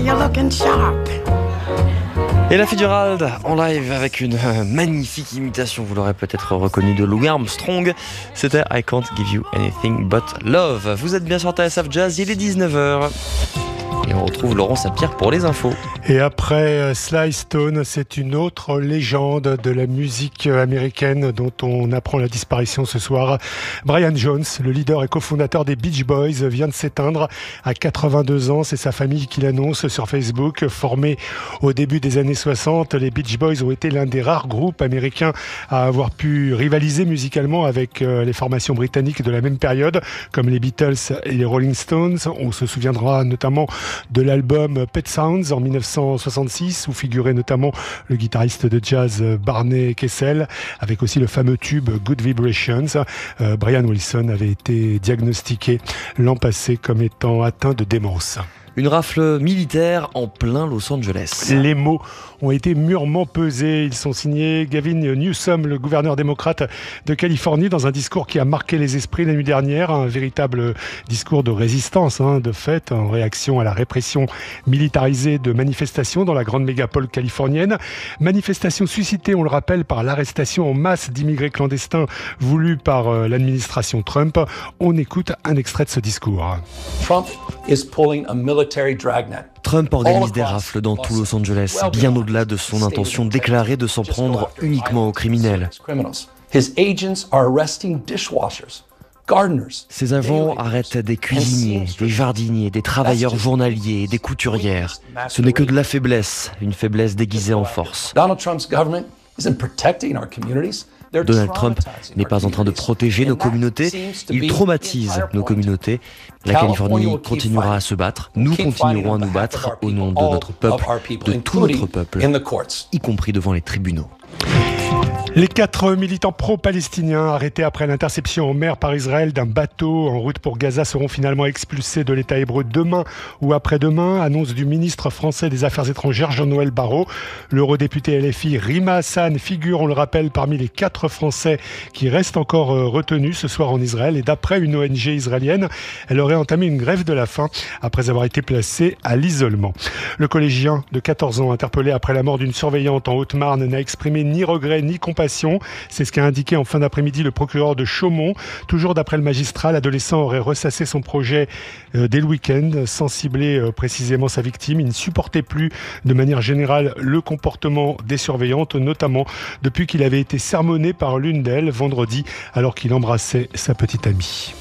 you're looking sharp. Ella Fitzgerald en live avec une magnifique imitation, vous l'aurez peut-être reconnu, de Louis Armstrong. C'était I Can't Give You Anything But Love. Vous êtes bien sur TSF Jazz, il est 19h. Et on retrouve Laurent Saint-Pierre pour les infos. Et après Sly Stone, c'est une autre légende de la musique américaine dont on apprend la disparition ce soir. Brian Jones, le leader et cofondateur des Beach Boys, vient de s'éteindre à 82 ans. C'est sa famille qui l'annonce sur Facebook. Formés au début des années 60, les Beach Boys ont été l'un des rares groupes américains à avoir pu rivaliser musicalement avec les formations britanniques de la même période, comme les Beatles et les Rolling Stones. On se souviendra notamment de l'album Pet Sounds en 1966 où figurait notamment le guitariste de jazz Barney Kessel, avec aussi le fameux tube Good Vibrations. Brian Wilson avait été diagnostiqué l'an passé comme étant atteint de démence. Une rafle militaire en plein Los Angeles. Les mots ont été mûrement pesés. Ils sont signés Gavin Newsom, le gouverneur démocrate de Californie, dans un discours qui a marqué les esprits la nuit dernière. Un véritable discours de résistance, de fait, en réaction à la répression militarisée de manifestations dans la grande mégapole californienne. Manifestations suscitées, on le rappelle, par l'arrestation en masse d'immigrés clandestins voulue par l'administration Trump. On écoute un extrait de ce discours. Trump organise des rafles dans tout Los Angeles, bien au-delà de son intention déclarée de s'en prendre uniquement aux criminels. Ses agents arrêtent des cuisiniers, des jardiniers, des travailleurs journaliers et des couturières. Ce n'est que de la faiblesse, une faiblesse déguisée en force. Donald Trump n'est pas en train de protéger nos communautés, il traumatise nos communautés. La Californie continuera à se battre, nous continuerons à nous battre au nom de notre peuple, de tout notre peuple, y compris devant les tribunaux. Les 4 militants pro-palestiniens arrêtés après l'interception en mer par Israël d'un bateau en route pour Gaza seront finalement expulsés de l'État hébreu demain ou après-demain, annonce du ministre français des Affaires étrangères Jean-Noël Barrot. L'eurodéputé LFI Rima Hassan figure, on le rappelle, parmi les 4 Français qui restent encore retenus ce soir en Israël. Et d'après une ONG israélienne, elle aurait entamé une grève de la faim après avoir été placée à l'isolement. Le collégien de 14 ans interpellé après la mort d'une surveillante en Haute-Marne n'a exprimé ni regret ni compassion. C'est ce qu'a indiqué en fin d'après-midi le procureur de Chaumont. Toujours d'après le magistrat, l'adolescent aurait ressassé son projet dès le week-end, sans cibler précisément sa victime. Il ne supportait plus de manière générale le comportement des surveillantes, notamment depuis qu'il avait été sermonné par l'une d'elles vendredi alors qu'il embrassait sa petite amie.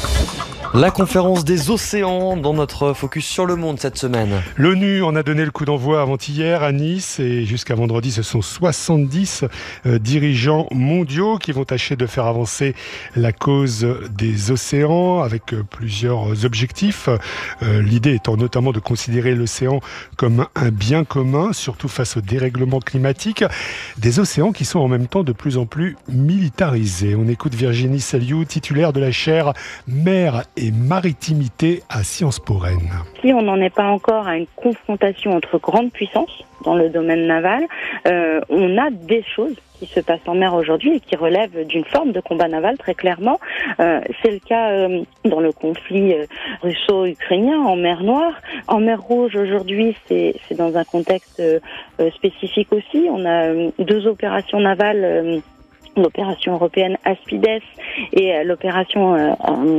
La conférence des océans dans notre focus sur le monde cette semaine. L'ONU en a donné le coup d'envoi avant-hier à Nice et jusqu'à vendredi, ce sont 70 dirigeants mondiaux qui vont tâcher de faire avancer la cause des océans avec plusieurs objectifs. L'idée étant notamment de considérer l'océan comme un bien commun, surtout face au dérèglement climatique. Des océans qui sont en même temps de plus en plus militarisés. On écoute Virginie Saliou, titulaire de la chaire Mer et maritimité à Sciences Po Rennes. Si on n'en est pas encore à une confrontation entre grandes puissances dans le domaine naval, on a des choses qui se passent en mer aujourd'hui et qui relèvent d'une forme de combat naval très clairement. C'est le cas dans le conflit russo-ukrainien en mer Noire. En mer Rouge aujourd'hui, c'est dans un contexte spécifique aussi. On a 2 opérations navales, l'opération européenne Aspides et l'opération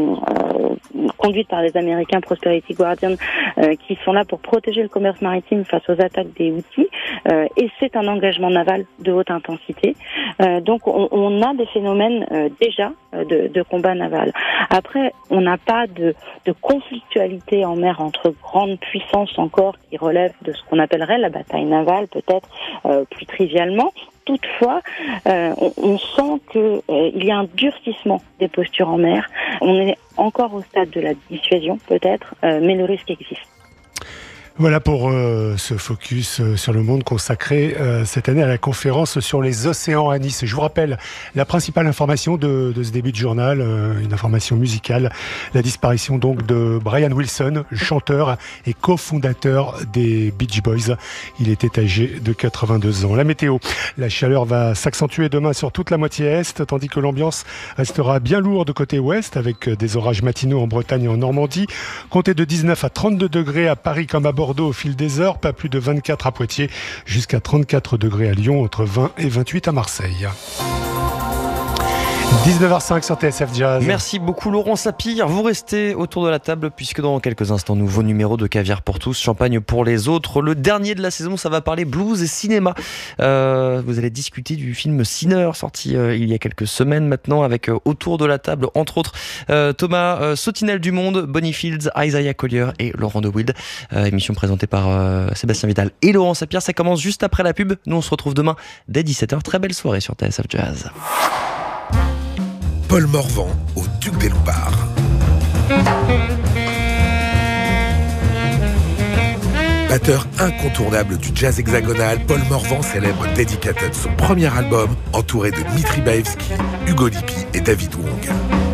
conduite par les Américains Prosperity Guardian qui sont là pour protéger le commerce maritime face aux attaques des Houthis et c'est un engagement naval de haute intensité. Donc on a des phénomènes déjà de combat naval. Après, on n'a pas de conflictualité en mer entre grandes puissances encore qui relèvent de ce qu'on appellerait la bataille navale peut-être plus trivialement. Toutefois, on sent qu'il y a un durcissement des postures en mer. On est encore au stade de la dissuasion, peut-être, mais le risque existe. Voilà pour ce focus sur le monde consacré cette année à la conférence sur les océans à Nice. Je vous rappelle la principale information de ce début de journal, une information musicale, la disparition donc de Brian Wilson, chanteur et cofondateur des Beach Boys. Il était âgé de 82 ans. La météo, la chaleur va s'accentuer demain sur toute la moitié est, tandis que l'ambiance restera bien lourde côté ouest, avec des orages matinaux en Bretagne et en Normandie. Comptez de 19 à 32 degrés à Paris comme à Bordeaux Bordeaux au fil des heures, pas plus de 24 à Poitiers, jusqu'à 34 degrés à Lyon, entre 20 et 28 à Marseille. 19h05 sur TSF Jazz. Merci beaucoup Laurent Sapir. Vous restez autour de la table puisque dans quelques instants, nouveau numéro de Caviar pour tous, champagne pour les autres. Le dernier de la saison, ça va parler blues et cinéma. Vous allez discuter du film Sinner, sorti il y a quelques semaines maintenant, avec autour de la table, entre autres, Thomas Sautinel du Monde, Bonnie Fields, Isaiah Collier et Laurent De Wild. Émission présentée par Sébastien Vidal et Laurent Sapir. Ça commence juste après la pub. Nous, on se retrouve demain dès 17h. Très belle soirée sur TSF Jazz. Paul Morvan au Duc des Lombards. Batteur incontournable du jazz hexagonal, Paul Morvan célèbre Dedicated, son premier album, entouré de Dmitri Baevski, Hugo Lippi et David Wong.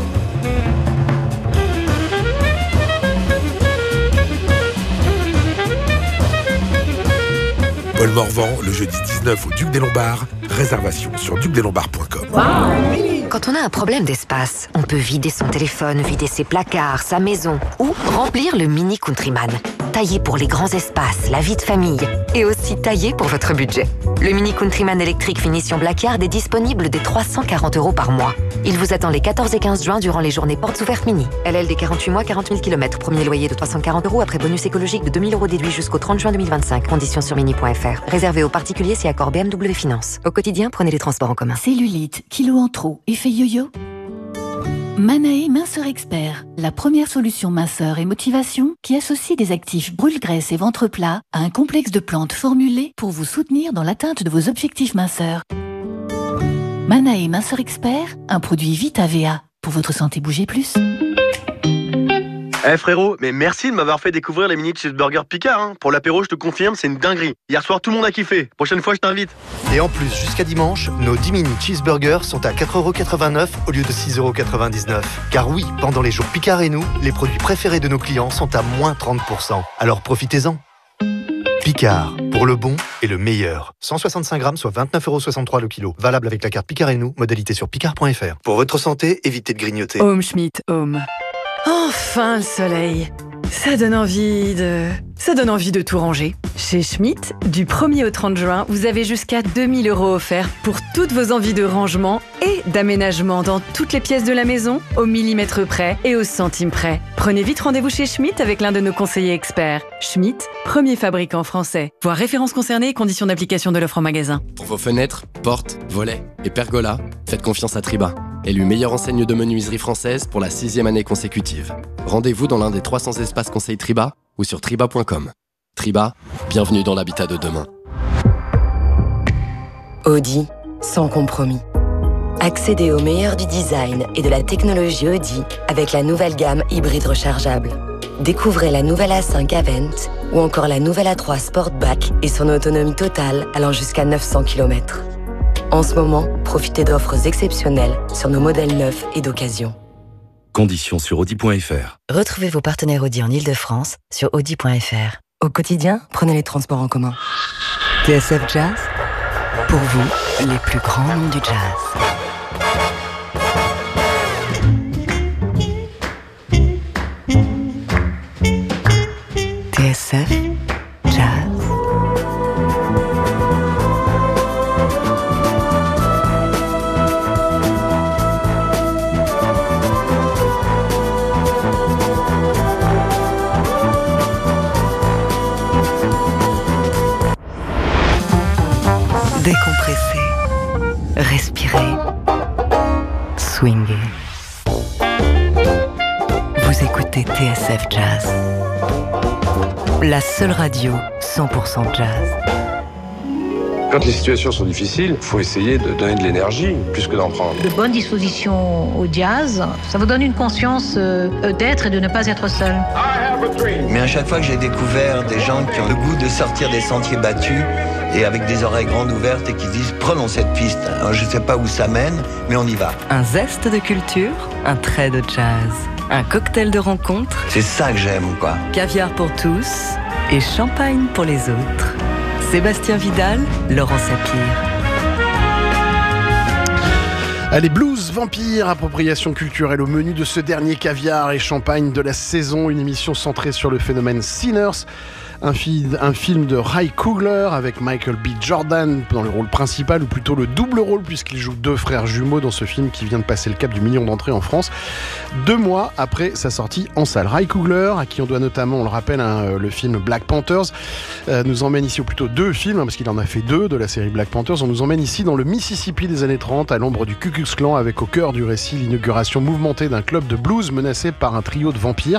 Paul Morvan, le jeudi 19 au Duc des Lombards. Réservation sur ducdeslombards.com. Quand on a un problème d'espace, on peut vider son téléphone, vider ses placards, sa maison ou remplir le Mini Countryman. Taillé pour les grands espaces, la vie de famille et aussi taillé pour votre budget. Le Mini Countryman électrique finition Blackguard est disponible dès 340 € par mois. Il vous attend les 14 et 15 juin durant les journées portes ouvertes mini. LLD 48 mois, 40 000 km. Premier loyer de 340 € après bonus écologique de 2 000 € déduit jusqu'au 30 juin 2025. Conditions sur mini.fr. Réservé aux particuliers si accord BMW Finance. Au quotidien, prenez les transports en commun. Cellulite, kilos en trop, effet yo-yo. Manae Minceur Expert, la première solution minceur et motivation qui associe des actifs brûle-graisse et ventre plat à un complexe de plantes formulées pour vous soutenir dans l'atteinte de vos objectifs minceurs. Manae Minceur Expert, un produit Vitavea. Pour votre santé, bougez plus. Frérot, mais merci de m'avoir fait découvrir les mini cheeseburgers Picard. Hein. Pour l'apéro, je te confirme, c'est une dinguerie. Hier soir, tout le monde a kiffé. Prochaine fois, je t'invite. Et en plus, jusqu'à dimanche, nos 10 mini cheeseburgers sont à 4,89 € au lieu de 6,99 €. Car oui, pendant les jours Picard et nous, les produits préférés de nos clients sont à moins 30%. Alors profitez-en. Picard, pour le bon et le meilleur. 165 grammes, soit 29,63 € le kilo. Valable avec la carte Picard et nous, modalité sur picard.fr. Pour votre santé, évitez de grignoter. Home Schmidt, Home. Enfin le soleil. Ça donne envie de tout ranger. Chez Schmitt, du 1er au 30 juin, vous avez jusqu'à 2 000 € offerts pour toutes vos envies de rangement et d'aménagement dans toutes les pièces de la maison, au millimètre près et au centime près. Prenez vite rendez-vous chez Schmitt avec l'un de nos conseillers experts. Schmitt, premier fabricant français. Voir références concernées et conditions d'application de l'offre en magasin. Pour vos fenêtres, portes, volets et pergolas, faites confiance à Triba. Élu meilleure enseigne de menuiserie française pour la 6e année consécutive. Rendez-vous dans l'un des 300 espaces conseils Triba ou sur triba.com. Triba, bienvenue dans l'habitat de demain. Audi, sans compromis. Accédez au meilleur du design et de la technologie Audi avec la nouvelle gamme hybride rechargeable. Découvrez la nouvelle A5 Avent ou encore la nouvelle A3 Sportback et son autonomie totale allant jusqu'à 900 km. En ce moment, profitez d'offres exceptionnelles sur nos modèles neufs et d'occasion. Conditions sur Audi.fr. Retrouvez vos partenaires Audi en Ile-de-France sur Audi.fr. Au quotidien, prenez les transports en commun. TSF Jazz, pour vous, les plus grands noms du jazz. TSF Jazz. Décompresser, respirer, swinguer. Vous écoutez TSF Jazz, la seule radio 100% jazz. Quand les situations sont difficiles, il faut essayer de donner de l'énergie plus que d'en prendre. De bonnes dispositions au jazz, ça vous donne une conscience d'être et de ne pas être seul. Mais à chaque fois que j'ai découvert des gens qui ont le goût de sortir des sentiers battus et avec des oreilles grandes ouvertes et qui disent prenons cette piste. Alors, je ne sais pas où ça mène, mais on y va. Un zeste de culture, un trait de jazz, un cocktail de rencontre. C'est ça que j'aime, quoi. Caviar pour tous et champagne pour les autres. Sébastien Vidal, Laurent Sapir. Allez, blues, vampire, appropriation culturelle au menu de ce dernier caviar et champagne de la saison, une émission centrée sur le phénomène Sinners. Un film de Ry Coogler avec Michael B. Jordan dans le rôle principal, ou plutôt le double rôle, puisqu'il joue deux frères jumeaux dans ce film qui vient de passer le cap du million d'entrées en France, 2 mois après sa sortie en salle. Ry Coogler, à qui on doit notamment, on le rappelle, le film Black Panthers, nous emmène ici, ou plutôt 2 films, parce qu'il en a fait 2 de la série Black Panthers. On nous emmène ici dans le Mississippi des années 30, à l'ombre du Ku Klux Klan, avec au cœur du récit l'inauguration mouvementée d'un club de blues menacé par un trio de vampires.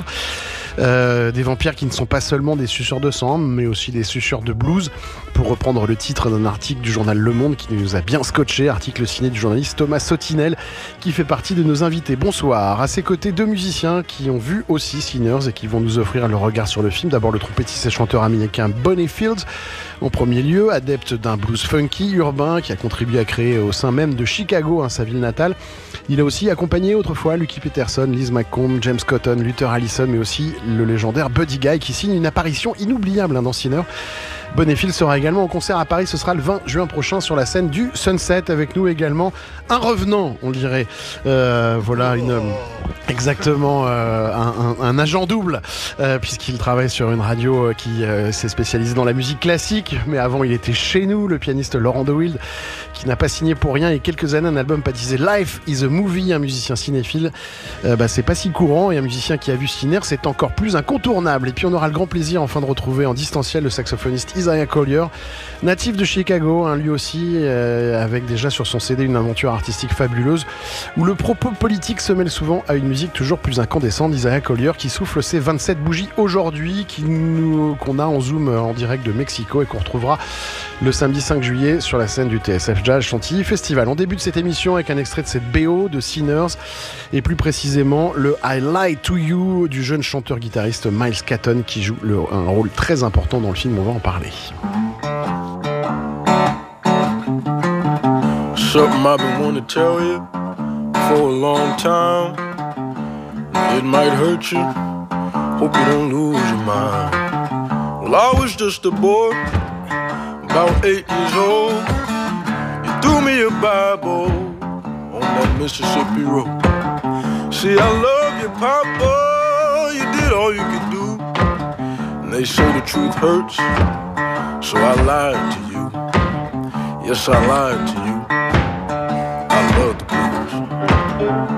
Des vampires qui ne sont pas seulement des suceurs de sang, mais aussi des suceurs de blues, pour reprendre le titre d'un article du journal Le Monde qui nous a bien scotché, article signé du journaliste Thomas Sotinel, qui fait partie de nos invités. Bonsoir. À ses côtés, 2 musiciens qui ont vu aussi Sinners et qui vont nous offrir leur regard sur le film. D'abord le trompettiste et chanteur américain Bonnie Fields, en premier lieu, adepte d'un blues funky urbain qui a contribué à créer au sein même de Chicago, sa ville natale. Il a aussi accompagné autrefois Lucky Peterson, Liz McComb, James Cotton, Luther Allison, mais aussi le légendaire Buddy Guy, qui signe une apparition inoubliable dans Sinners. Bonnie Fields sera également en concert à Paris, ce sera le 20 juin prochain sur la scène du Sunset. Avec nous également un revenant, on dirait. Voilà, exactement un agent double, puisqu'il travaille sur une radio qui s'est spécialisée dans la musique classique, mais avant il était chez nous, le pianiste Laurent De Wild, qui n'a pas signé pour rien il y a quelques années un album baptisé Life is a Movie. Un musicien cinéphile, c'est pas si courant, et un musicien qui a vu Sinners, c'est encore plus incontournable. Et puis on aura le grand plaisir enfin de retrouver en distanciel le saxophoniste Isaiah Collier, natif de Chicago, lui aussi, avec déjà sur son CD une aventure artistique fabuleuse, où le propos politique se mêle souvent à une musique toujours plus incandescente. Isaiah Collier qui souffle ses 27 bougies aujourd'hui, qu'on a en zoom en direct de Mexico, et qu'on retrouvera le samedi 5 juillet sur la scène du TSF Jazz Chantilly Festival. On débute cette émission avec un extrait de cette BO de Sinners, et plus précisément le I Lie to You du jeune chanteur-guitariste Miles Catton, qui joue un rôle très important dans le film. On va en parler. Something I've been wanting to tell you for a long time. It might hurt you, hope you don't lose your mind. Well, I was just a boy, about 8 years old. You threw me a Bible on that Mississippi road. See, I love you, Papa, you did all you could do. And they say the truth hurts, so I lied to you. Yes, I lied to you. I love the blues.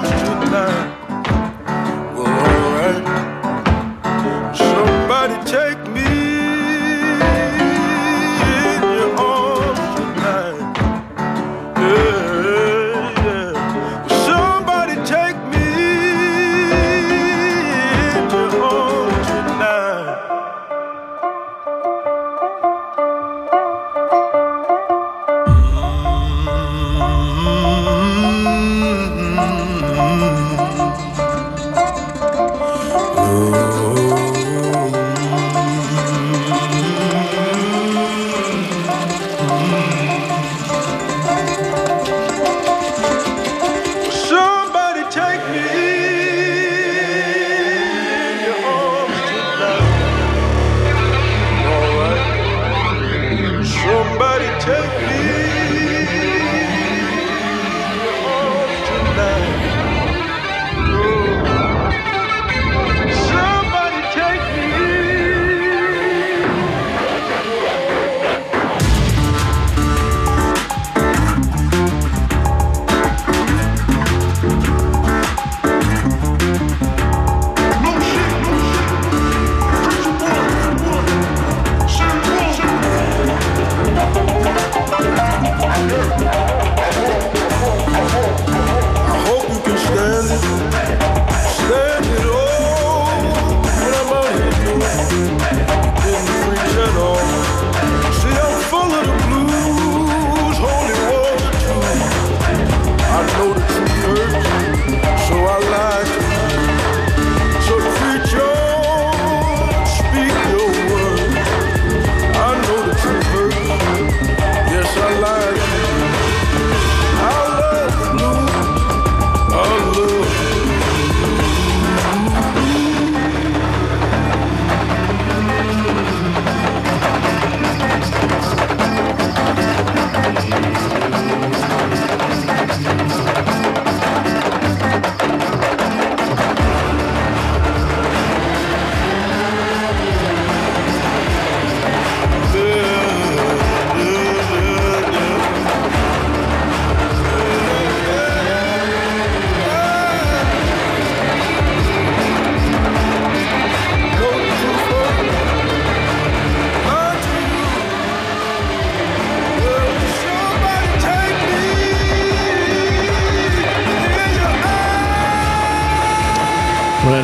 Take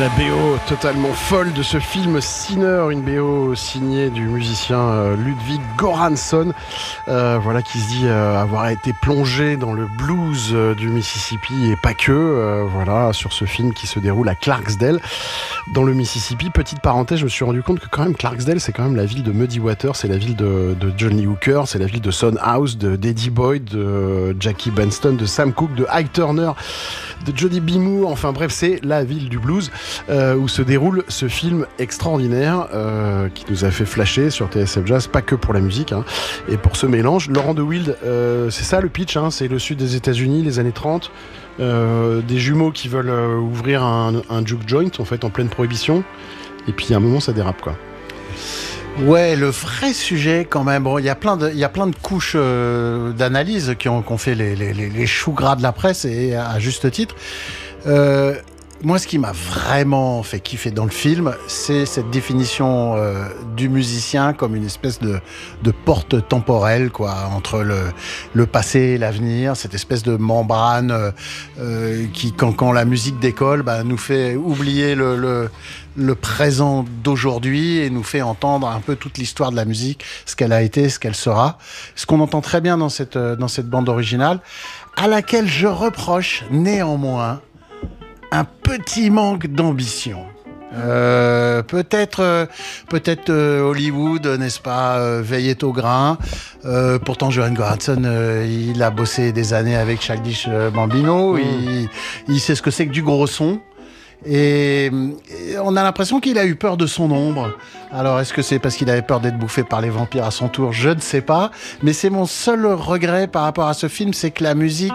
La BO totalement folle de ce film Sinner, une BO signée du musicien Ludwig Göransson, voilà, qui se dit avoir été plongé dans le blues du Mississippi et pas que, voilà, sur ce film qui se déroule à Clarksdale, dans le Mississippi. Petite parenthèse, je me suis rendu compte que quand même Clarksdale, c'est quand même la ville de Muddy Waters, c'est la ville de Johnny Hooker, c'est la ville de Son House, de Eddie Boyd, de Jackie Benston, de Sam Cooke, de Ike Turner, de Johnny B. Moore, enfin bref, c'est la ville du blues où se déroule ce film extraordinaire qui nous a fait flasher sur TSF Jazz, pas que pour la musique, hein, et pour ce mélange. Laurent de Wild, c'est ça le pitch, hein, c'est le sud des États-Unis, les années 30, des jumeaux qui veulent ouvrir un juke joint en fait en pleine prohibition, et puis à un moment ça dérape quoi. Ouais, le vrai sujet quand même. Bon, il y a plein de couches d'analyse qui ont fait les choux gras de la presse, et à juste titre. Moi, ce qui m'a vraiment fait kiffer dans le film, c'est cette définition du musicien comme une espèce de porte temporelle, quoi, entre le passé et l'avenir, cette espèce de membrane qui, quand la musique décolle, nous fait oublier le présent d'aujourd'hui et nous fait entendre un peu toute l'histoire de la musique, ce qu'elle a été, ce qu'elle sera. Ce qu'on entend très bien dans cette bande originale, à laquelle je reproche néanmoins un petit manque d'ambition. Peut-être Hollywood, n'est-ce pas, veillait au grain. Pourtant, Johan Göransson, il a bossé des années avec Childish Gambino. Il sait ce que c'est que du gros son. Et on a l'impression qu'il a eu peur de son ombre. Alors, est-ce que c'est parce qu'il avait peur d'être bouffé par les vampires à son tour ? Je ne sais pas. Mais c'est mon seul regret par rapport à ce film, c'est que la musique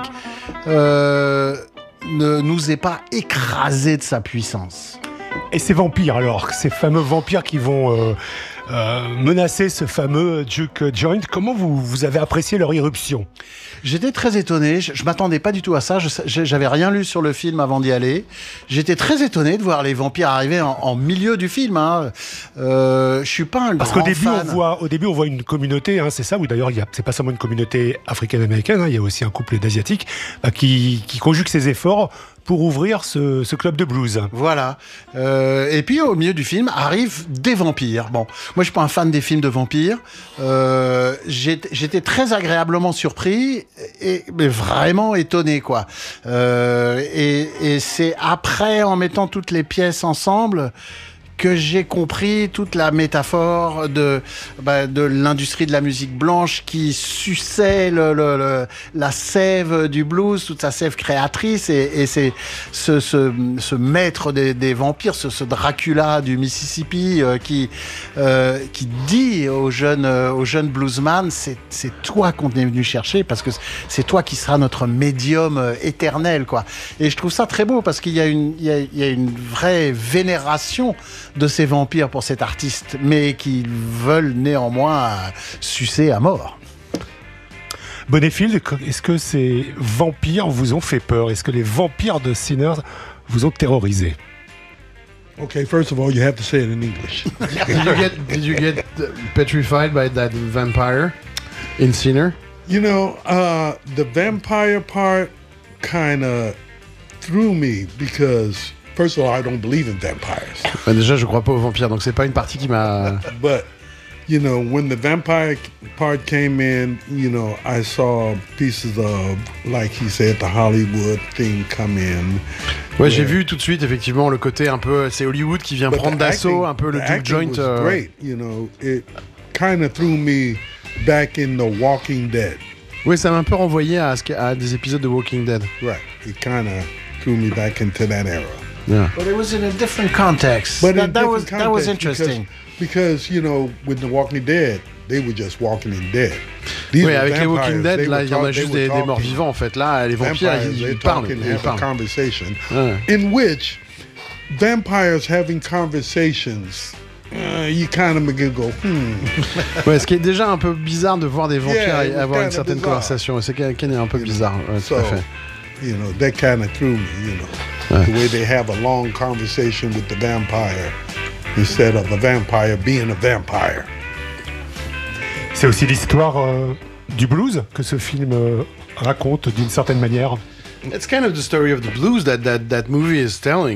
ne nous ait pas écrasé de sa puissance. Et ces vampires alors, ces fameux vampires qui vont menacer ce fameux juke joint, comment vous avez apprécié leur irruption ? J'étais très étonné, je m'attendais pas du tout à ça, j'avais rien lu sur le film avant d'y aller. J'étais très étonné de voir les vampires arriver en milieu du film. Hein. Je suis pas un grand fan. Parce qu'au début on voit une communauté, hein, c'est ça, où d'ailleurs c'est pas seulement une communauté africaine-américaine, hein, il y a aussi un couple d'asiatiques qui conjugue ses efforts pour ouvrir ce club de blues. Voilà. Et puis au milieu du film arrivent des vampires. Bon, moi je suis pas un fan des films de vampires. J'étais très agréablement surpris mais vraiment étonné, quoi. Et c'est après, en mettant toutes les pièces ensemble, que j'ai compris toute la métaphore de l'industrie de la musique blanche qui suçait la sève du blues, toute sa sève créatrice, et c'est ce maître des vampires, ce Dracula du Mississippi qui dit aux jeunes bluesman, c'est toi qu'on est venu chercher, parce que c'est toi qui seras notre médium éternel, quoi. Et je trouve ça très beau, parce qu'il y a une vraie vénération de ces vampires pour cet artiste, mais qui veulent néanmoins sucer à mort. Bonnefield, est-ce que ces vampires vous ont fait peur ? Est-ce que les vampires de Sinner vous ont terrorisé ? Okay, first of all, you have to say it in English. Did you get petrified by that vampire in Sinner? You know, the vampire part kind of threw me because, first of all, I don't believe in vampires. Déjà, je crois pas aux vampires, donc c'est pas une partie qui m'a... But, you know, when the vampire part came in, you know, I saw pieces of, like he said, the Hollywood thing come in. Ouais, j'ai vu tout de suite, effectivement, le côté un peu... C'est Hollywood qui vient prendre d'assaut un peu le juke joint. Was great, you know. It kind of threw me back in The Walking Dead. Oui, ça m'a un peu renvoyé à des épisodes de Walking Dead. Right. It kind of threw me back into that era. Yeah. But it was in a different context. But that was interesting. Because, you know, with The Walking Dead, they were just walking in dead. Oui, avec les Walking Dead, là, il y en a juste des morts vivants, en fait. Là, les vampires, ils parlent. They have a conversation in which vampires having conversations, you kind of go, Ouais, ce qui est déjà un peu bizarre de voir des vampires avoir une certaine conversation. C'est qu'elle est un peu bizarre, tout à fait. You know, that kind of threw me, you know, the way they have a long conversation with the vampire instead of a vampire being a vampire. C'est aussi l'histoire du blues que ce film raconte d'une certaine manière. It's kind of the story of the blues that movie is telling.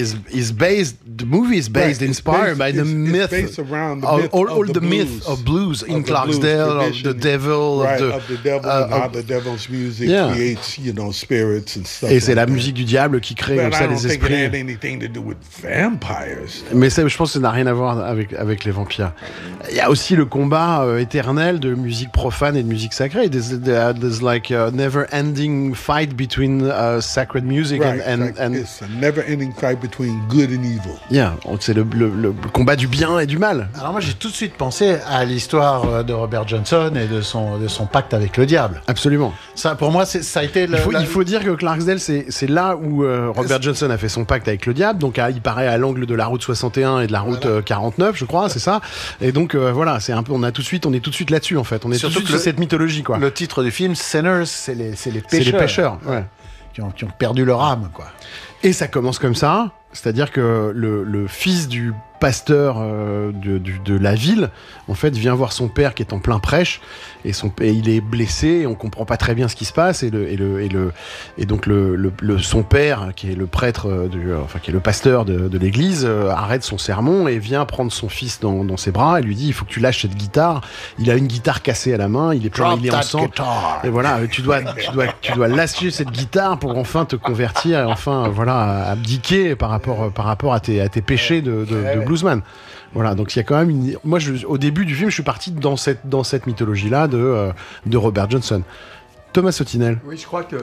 The movie is based, inspired by the myth, based around the all the blues, myth of blues in Clarksdale, of the devil, of the devil, and how the devil's music creates, spirits and stuff. Et c'est la musique du diable qui crée comme ça les esprits. It had anything to do with vampires. Mais je pense que ça n'a rien à voir avec les vampires. Il y a aussi le combat éternel de musique profane et de musique sacrée. There's like a never-ending fight between sacred music and it's a never-ending fight between good and evil. Yeah, c'est le combat du bien et du mal. Alors moi j'ai tout de suite pensé à l'histoire de Robert Johnson et de son pacte avec le diable. Absolument. Ça pour moi ça a été il faut dire que Clarksdale c'est là où Robert Johnson a fait son pacte avec le diable. Donc il paraît à l'angle de la route 61 et de la route 49, je crois, c'est ça. Et donc voilà, c'est un peu on est tout de suite là-dessus en fait. On est surtout tout de suite sur cette mythologie quoi. Le titre du film Sinners, c'est les pêcheurs. C'est les pêcheurs, ouais. Qui ont perdu leur âme quoi. Et ça commence comme ça, c'est-à-dire que le fils du pasteur de la ville, en fait, vient voir son père qui est en plein prêche et il est blessé et on comprend pas très bien ce qui se passe et donc son père qui est le prêtre qui est le pasteur de l'église arrête son sermon et vient prendre son fils dans ses bras et lui dit il faut que tu lâches cette guitare. Il a une guitare cassée à la main, il est en sang et voilà tu dois lâcher cette guitare pour enfin te convertir et enfin abdiquer par rapport à tes péchés de bluesman. Voilà, donc il y a quand même au début du film, je suis parti dans cette mythologie-là de Robert Johnson. Thomas Sautinel. Oui, je crois que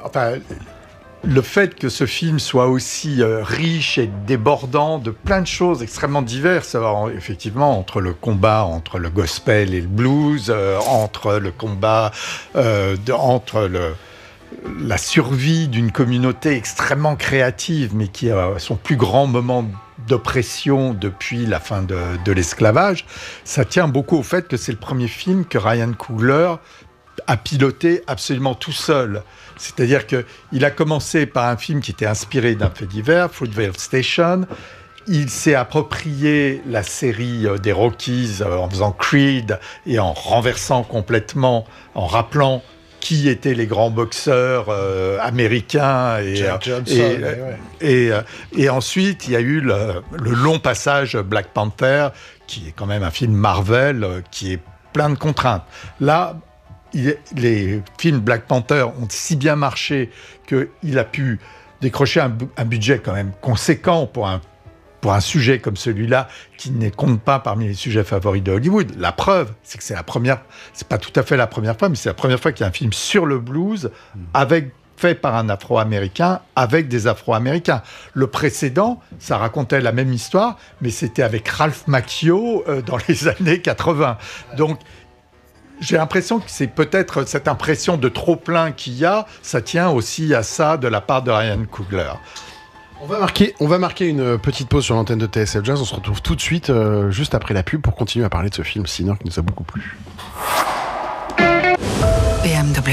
le fait que ce film soit aussi riche et débordant de plein de choses extrêmement diverses, alors, effectivement, entre le combat entre le gospel et le blues, entre le combat, entre la survie d'une communauté extrêmement créative, mais qui a son plus grand moment d'oppression depuis la fin de l'esclavage, ça tient beaucoup au fait que c'est le premier film que Ryan Coogler a piloté absolument tout seul. C'est-à-dire qu'il a commencé par un film qui était inspiré d'un fait divers, Fruitvale Station. Il s'est approprié la série des Rockies en faisant Creed et en renversant complètement, en rappelant qui étaient les grands boxeurs américains et ensuite il y a eu le long passage Black Panther qui est quand même un film Marvel qui est plein de contraintes. Là, les films Black Panther ont si bien marché qu'il a pu décrocher un budget quand même conséquent pour un sujet comme celui-là, qui ne compte pas parmi les sujets favoris de Hollywood. La preuve, c'est que c'est pas tout à fait la première fois, mais c'est la première fois qu'il y a un film sur le blues fait par un Afro-Américain avec des Afro-Américains. Le précédent, ça racontait la même histoire, mais c'était avec Ralph Macchio dans les années 80. Donc, j'ai l'impression que c'est peut-être cette impression de trop-plein qu'il y a, ça tient aussi à ça de la part de Ryan Coogler. On va marquer une petite pause sur l'antenne de TSF Jazz. On se retrouve tout de suite, juste après la pub, pour continuer à parler de ce film Sinner qui nous a beaucoup plu. BMW.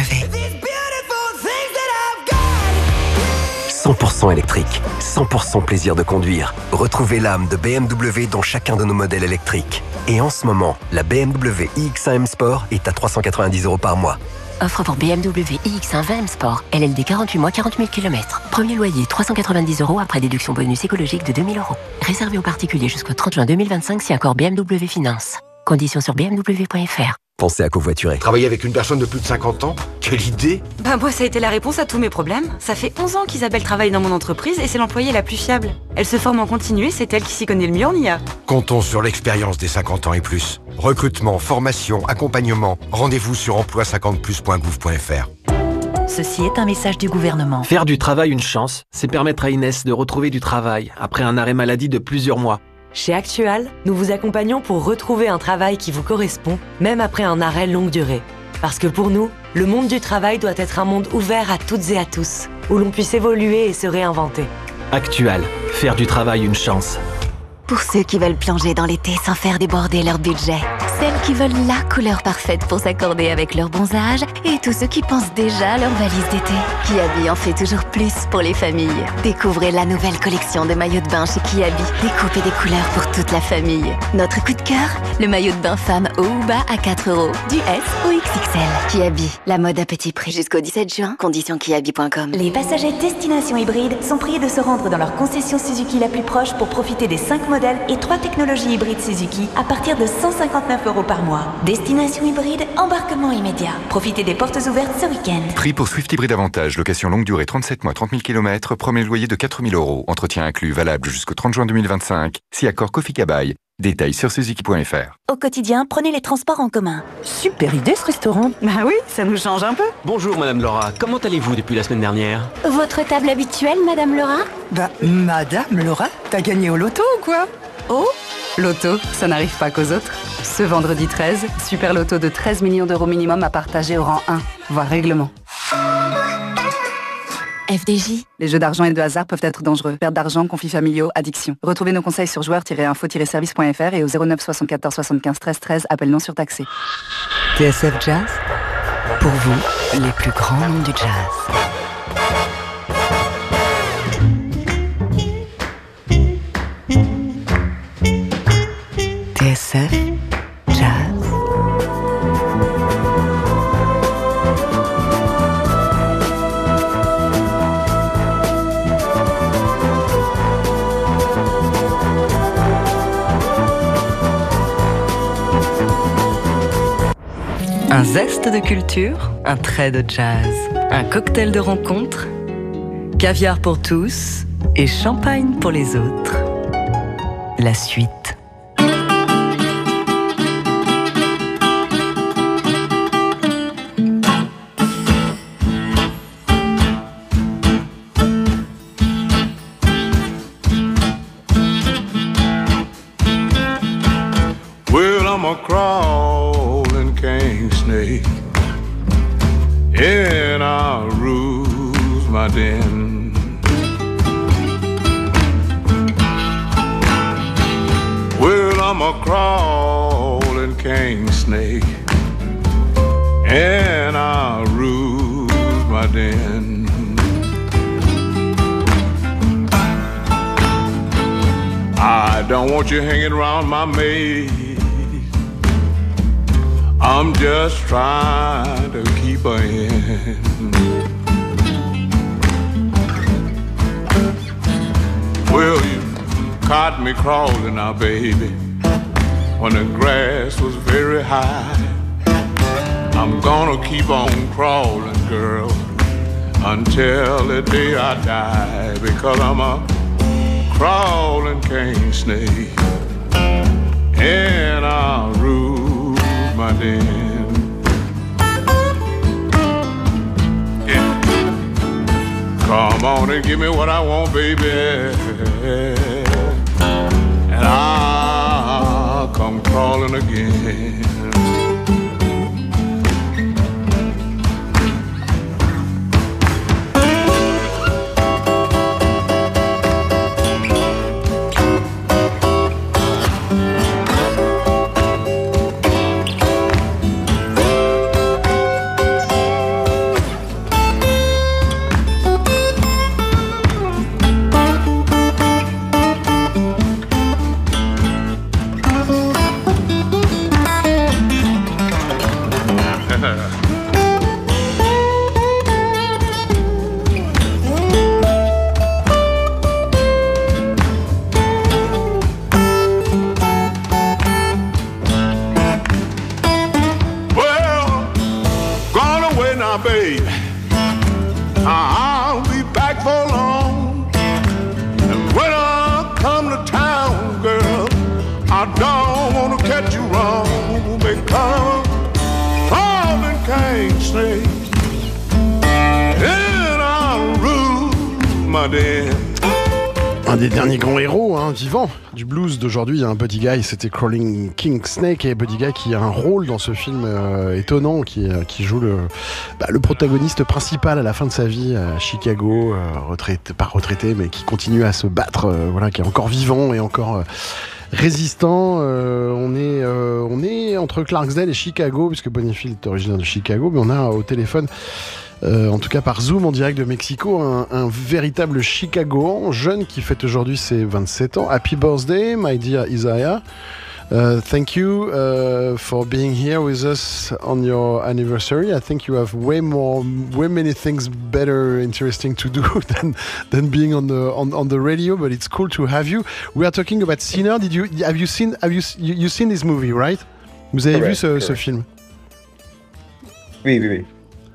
100% électrique, 100% plaisir de conduire. Retrouvez l'âme de BMW dans chacun de nos modèles électriques. Et en ce moment, la BMW iX1 M Sport est à 390 € par mois. Offre pour BMW iX1 20 M Sport. LLD 48 mois, 40 000 km. Premier loyer 390 € après déduction bonus écologique de 2 000 €. Réservé aux particuliers jusqu'au 30 juin 2025 si accord BMW Finance. Conditions sur bmw.fr. Pensez à covoiturer. Travailler avec une personne de plus de 50 ans? Quelle idée! Moi, ça a été la réponse à tous mes problèmes. Ça fait 11 ans qu'Isabelle travaille dans mon entreprise et c'est l'employée la plus fiable. Elle se forme en continu et c'est elle qui s'y connaît le mieux en IA. Comptons sur l'expérience des 50 ans et plus. Recrutement, formation, accompagnement. Rendez-vous sur emploi50plus.gouv.fr. Ceci est un message du gouvernement. Faire du travail une chance, c'est permettre à Inès de retrouver du travail après un arrêt maladie de plusieurs mois. Chez Actual, nous vous accompagnons pour retrouver un travail qui vous correspond, même après un arrêt longue durée. Parce que pour nous, le monde du travail doit être un monde ouvert à toutes et à tous, où l'on puisse évoluer et se réinventer. Actual, faire du travail une chance. Pour ceux qui veulent plonger dans l'été sans faire déborder leur budget. Celles qui veulent la couleur parfaite pour s'accorder avec leur bronzage et tous ceux qui pensent déjà à leur valise d'été. Kiabi en fait toujours plus pour les familles. Découvrez la nouvelle collection de maillots de bain chez Kiabi. Des coupes et des couleurs pour toute la famille. Notre coup de cœur, le maillot de bain femme haut ou bas à 4 €, du S au XXL. Kiabi, la mode à petit prix. Jusqu'au 17 juin, conditions kiabi.com. Les passagers Destination Hybride sont priés de se rendre dans leur concession Suzuki la plus proche pour profiter des 5 modèles et 3 technologies hybrides Suzuki à partir de 159 € par mois. Destination Hybride, embarquement immédiat. Profitez des portes ouvertes ce week-end. Prix pour Swift Hybrid Avantage, location longue durée 37 mois, 30 000 km, premier loyer de 4 000 €. Entretien inclus, valable jusqu'au 30 juin 2025. Si accord Kofi-Kabai. Détails sur Suzuki.fr. Au quotidien, prenez les transports en commun. Super idée ce restaurant. Bah oui, ça nous change un peu. Bonjour Madame Laura, comment allez-vous depuis la semaine dernière? Votre table habituelle, Madame Laura? Bah, Madame Laura, t'as gagné au loto ou quoi? Oh, loto, ça n'arrive pas qu'aux autres. Ce vendredi 13, super loto de 13 millions d'euros minimum à partager au rang 1, voire règlement. FDJ. Les jeux d'argent et de hasard peuvent être dangereux. Perte d'argent, conflits familiaux, addiction. Retrouvez nos conseils sur joueurs-info-service.fr et au 09 74 75 13 13, appel non surtaxé. TSF Jazz, pour vous, les plus grands noms du jazz. TSF Jazz. Un zeste de culture, un trait de jazz, un cocktail de rencontre, caviar pour tous et champagne pour les autres. La suite. Well, I'm a crawling king snake, and I ruse my den. Well, I'm a crawling king snake, and I ruse my den. I don't want you hanging around my maid. I'm just trying to keep her in. Well, you caught me crawling now, baby, when the grass was very high. I'm gonna keep on crawling, girl, until the day I die, because I'm a crawling king snake, and I'll rule my den. Yeah. Come on and give me what I want, baby, and I'll come crawling again. I'll be back for long. And when I come to town, girl, I don't want to catch you wrong, because crawling can't stay, and I'll rule my den. Un des derniers grands héros vivants du blues d'aujourd'hui, Buddy Guy, c'était Crawling King Snake, et Buddy Guy qui a un rôle dans ce film étonnant, qui joue le protagoniste principal à la fin de sa vie à Chicago, pas retraité, mais qui continue à se battre, qui est encore vivant et encore résistants. On est entre Clarksdale et Chicago, puisque Bonifield est originaire de Chicago, mais on a au téléphone, en tout cas par Zoom en direct de Mexico, un véritable Chicagoan jeune qui fête aujourd'hui ses 27 ans. Happy birthday, my dear Isaiah. Thank you for being here with us on your anniversary. I think you have way many things better interesting to do than being on the radio, but it's cool to have you. We are talking about Sinner. Have you seen this movie, right? Vous avez vu ce film? Oui.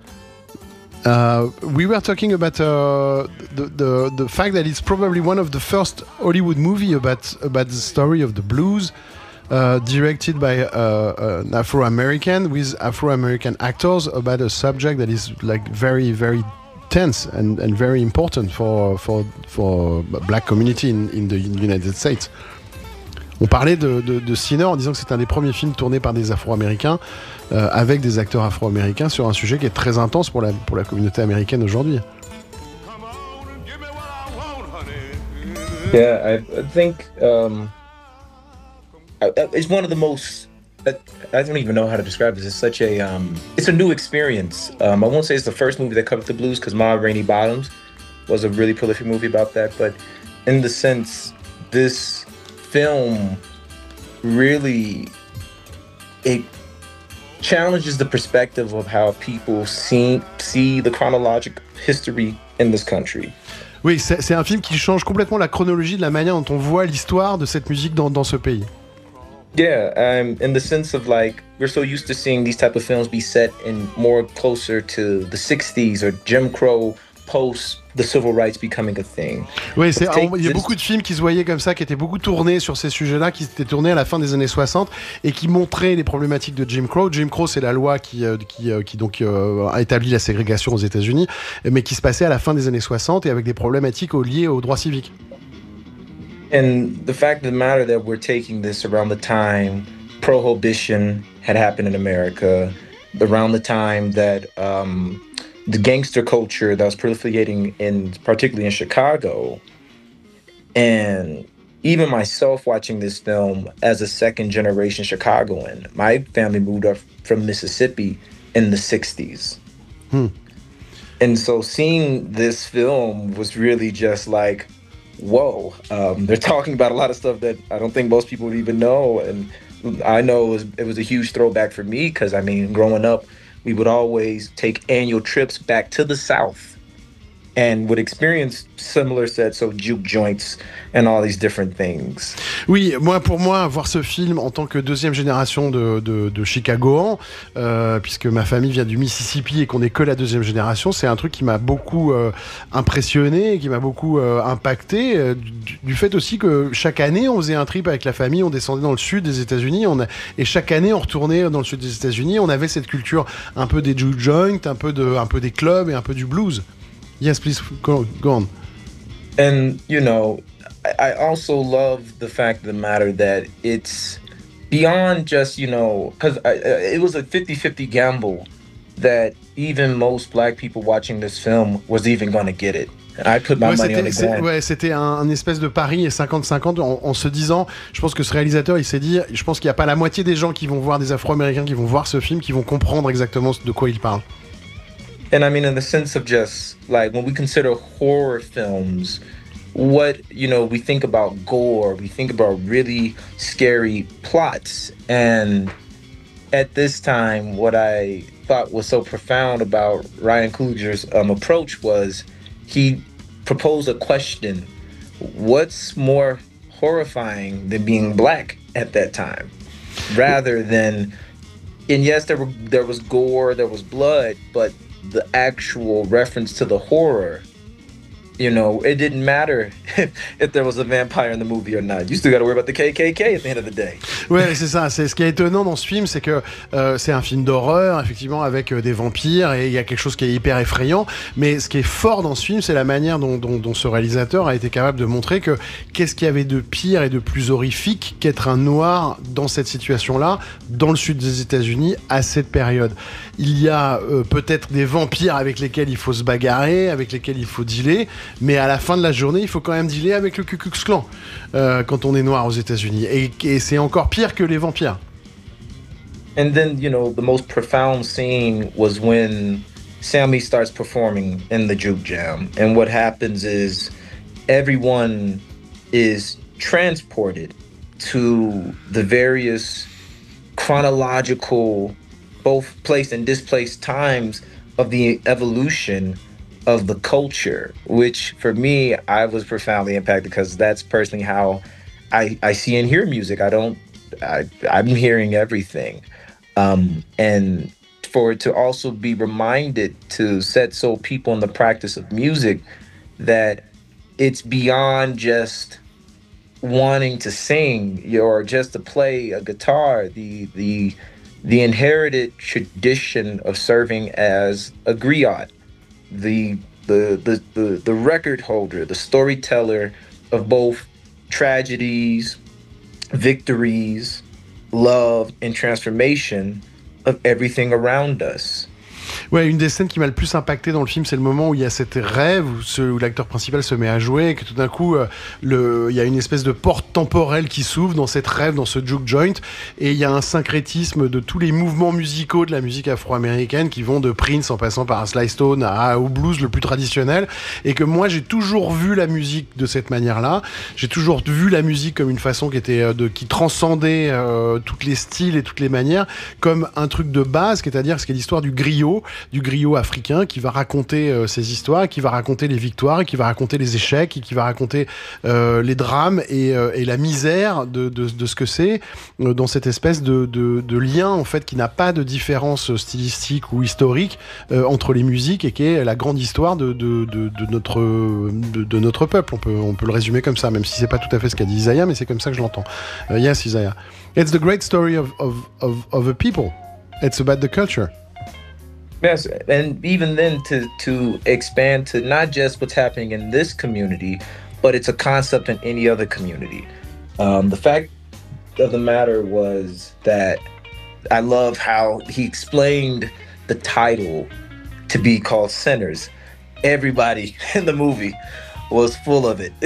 We were talking about the fact that it's probably one of the first Hollywood movie about the story of the blues. Directed by an Afro-American with Afro-American actors about a subject that is like very, very tense and very important for black community in the United States. On parlait de Sinner en disant que c'est un des premiers films tournés par des Afro-Américains avec des acteurs Afro-Américains sur un sujet qui est très intense pour la communauté américaine aujourd'hui. Yeah, I think it's one of the most. I don't even know how to describe this. It's such a. It's a new experience. I won't say it's the first movie that covered the blues because Ma Rainey Bottoms was a really prolific movie about that. But in the sense, this film really it challenges the perspective of how people see the chronological history in this country. Oui, c'est un film qui change complètement la chronologie de la manière dont on voit l'histoire de cette musique dans ce pays. Yeah, in the sense of like, we're so used to seeing these type of films be set in more closer to the 60s or Jim Crow post the civil rights becoming a thing. Oui, il y a beaucoup de films qui se voyaient comme ça, qui étaient beaucoup tournés sur ces sujets-là, qui étaient tournés à la fin des années 60 et qui montraient les problématiques de Jim Crow. Jim Crow, c'est la loi qui a établi la ségrégation aux États-Unis, mais qui se passait à la fin des années 60 et avec des problématiques liées aux droits civiques. And the fact of the matter that we're taking this around the time Prohibition had happened in America, around the time that the gangster culture that was proliferating particularly in Chicago, and even myself watching this film as a second generation Chicagoan, my family moved up from Mississippi in the 60s. And so seeing this film was really just like, whoa, they're talking about a lot of stuff that I don't think most people would even know. And I know it was a huge throwback for me because, I mean, growing up, we would always take annual trips back to the South and would experience similar sets of juke joints and all these different things. Oui, pour moi, voir ce film en tant que deuxième génération de Chicagoan, puisque ma famille vient du Mississippi et qu'on n'est que la deuxième génération, c'est un truc qui m'a beaucoup impressionné et qui m'a beaucoup impacté, du fait aussi que chaque année, on faisait un trip avec la famille, on descendait dans le sud des États-Unis, et chaque année, on retournait dans le sud des États-Unis, on avait cette culture un peu des juke joints, un peu des clubs et un peu du blues. Yes, please, go on. And, you know, I also love the fact of the matter that it's beyond just, you know, because it was a 50-50 gamble that even most black people watching this film was even going to get it. And I put my money on it going. Ouais, c'était un espèce de pari 50-50 en se disant, je pense que ce réalisateur, il s'est dit, je pense qu'il n'y a pas la moitié des gens qui vont voir, des Afro-Américains qui vont voir ce film, qui vont comprendre exactement de quoi il parle. And I mean, in the sense of just like when we consider horror films, what, you know, we think about gore, we think about really scary plots. And at this time, what I thought was so profound about Ryan Coogler's approach was he proposed a question: what's more horrifying than being black at that time? Rather than, and yes, there was gore, there was blood, but the actual reference to the horror, you know, it didn't matter if there was a vampire in the movie or not. You still got to worry about the KKK at the end of the day. Ouais, c'est ça. C'est ce qui est étonnant dans ce film, c'est que c'est un film d'horreur, effectivement, avec des vampires, et il y a quelque chose qui est hyper effrayant. Mais ce qui est fort dans ce film, c'est la manière dont ce réalisateur a été capable de montrer que qu'est-ce qu'il y avait de pire et de plus horrifique qu'être un noir dans cette situation-là, dans le sud des États-Unis, à cette période. il y a peut-être des vampires avec lesquels il faut se bagarrer, avec lesquels il faut dealer, mais à la fin de la journée, il faut quand même dealer avec le Ku Klux Klan quand on est noir aux États-Unis. Et c'est encore pire que les vampires. And then, the most profound scene was when Sammy starts performing in the Juke Jam. And what happens is everyone is transported to the various chronological, both placed and displaced times of the evolution of the culture, which for me, I was profoundly impacted because that's personally how I see and hear music. I'm hearing everything. And for it to also be reminded to set so people in the practice of music that it's beyond just wanting to sing or just to play a guitar, the inherited tradition of serving as a griot, the record holder, the storyteller of both tragedies, victories, love, and transformation of everything around us. Ouais, une des scènes qui m'a le plus impacté dans le film, c'est le moment où il y a cette rêve où l'acteur principal se met à jouer et que tout d'un coup, il y a une espèce de porte temporelle qui s'ouvre dans cette rêve, dans ce juke joint, et il y a un syncrétisme de tous les mouvements musicaux de la musique afro-américaine qui vont de Prince en passant par Sly Stone au blues le plus traditionnel, et que moi j'ai toujours vu la musique de cette manière-là. J'ai toujours vu la musique comme une façon qui transcendait tous les styles et toutes les manières, comme un truc de base, c'est-à-dire ce qu'est l'histoire du griot africain qui va raconter ses histoires, qui va raconter les victoires, qui va raconter les échecs, qui va raconter les drames et la misère de ce que c'est dans cette espèce de lien en fait qui n'a pas de différence stylistique ou historique entre les musiques et qui est la grande histoire de notre peuple. On peut le résumer comme ça, même si c'est pas tout à fait ce qu'a dit Isaiah, mais c'est comme ça que je l'entends. Yes, Isaiah. It's the great story of a people. It's about the culture. Yes, and even then to expand to not just what's happening in this community, but it's a concept in any other community. The fact of the matter was that I love how he explained the title to be called Sinners. Everybody in the movie was full of it.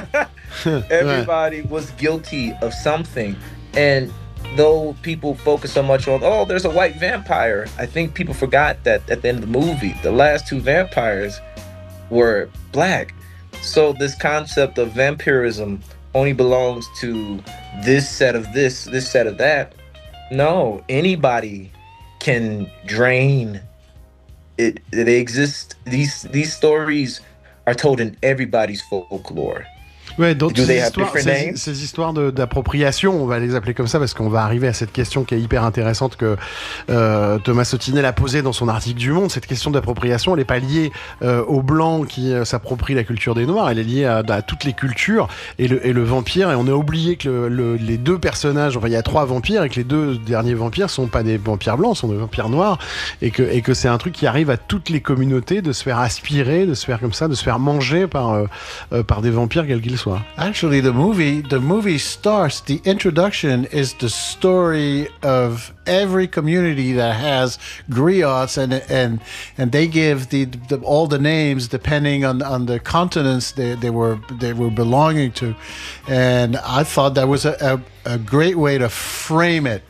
Everybody was guilty of something. And though people focus so much on, there's a white vampire, I think people forgot that at the end of the movie, the last two vampires were black. So this concept of vampirism only belongs to this set of this set of that. No, anybody can drain it. They exist. These stories are told in everybody's folklore. Ouais, donc ces histoires d'appropriation, on va les appeler comme ça parce qu'on va arriver à cette question qui est hyper intéressante que Thomas Sotinel a posée dans son article du Monde. Cette question d'appropriation, elle n'est pas liée aux Blancs qui s'approprient la culture des Noirs, elle est liée à toutes les cultures et le vampire. Et on a oublié que les deux personnages, enfin il y a 3 vampires et que les 2 derniers vampires sont pas des vampires blancs, sont des vampires noirs et que c'est un truc qui arrive à toutes les communautés de se faire aspirer, de se faire comme ça, de se faire manger par des vampires quels qu'ils soient. Actually, the movie starts, the introduction is the story of every community that has griots and they give all the names depending on the continents they were belonging to. And I thought that was a great way to frame it,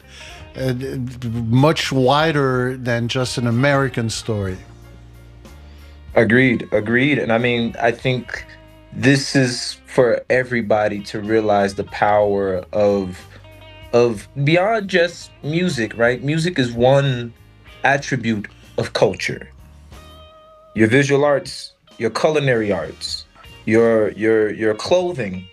much wider than just an American story. Agreed. And I mean, I think this is for everybody to realize the power of beyond just music, right? Music is one attribute of culture. Your visual arts, your culinary arts, your clothing,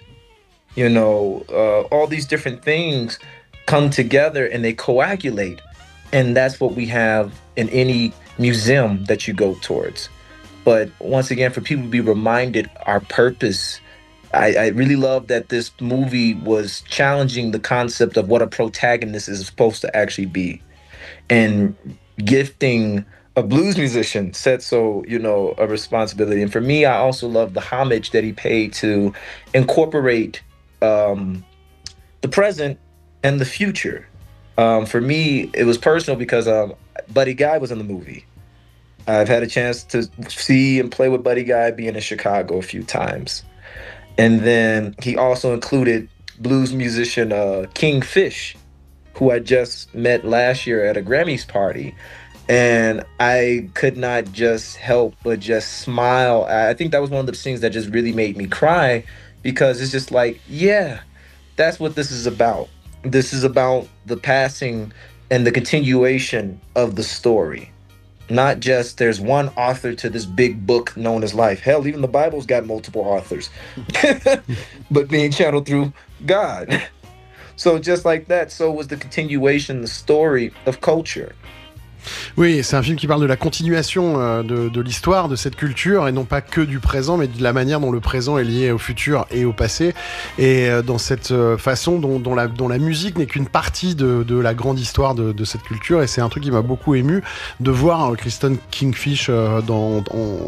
all these different things come together and they coagulate. And that's what we have in any museum that you go towards. But once again, for people to be reminded our purpose, I really love that this movie was challenging the concept of what a protagonist is supposed to actually be. And gifting a blues musician set a responsibility. And for me, I also love the homage that he paid to incorporate the present and the future. For me, it was personal because Buddy Guy was in the movie. I've had a chance to see and play with Buddy Guy being in Chicago a few times. And then he also included blues musician King Fish, who I just met last year at a Grammys party. And I could not just help but just smile. I think that was one of those things that just really made me cry, because it's just like, yeah, that's what this is about. This is about the passing and the continuation of the story. Not just there's one author to this big book known as life. Hell, even the Bible's got multiple authors, but being channeled through God. So just like that, so was the continuation, the story of culture. Oui, c'est un film qui parle de la continuation de l'histoire, de cette culture, et non pas que du présent, mais de la manière dont le présent est lié au futur et au passé, et dans cette façon dont la musique n'est qu'une partie de la grande histoire de cette culture. Et c'est un truc qui m'a beaucoup ému de voir Kristen Kingfish dans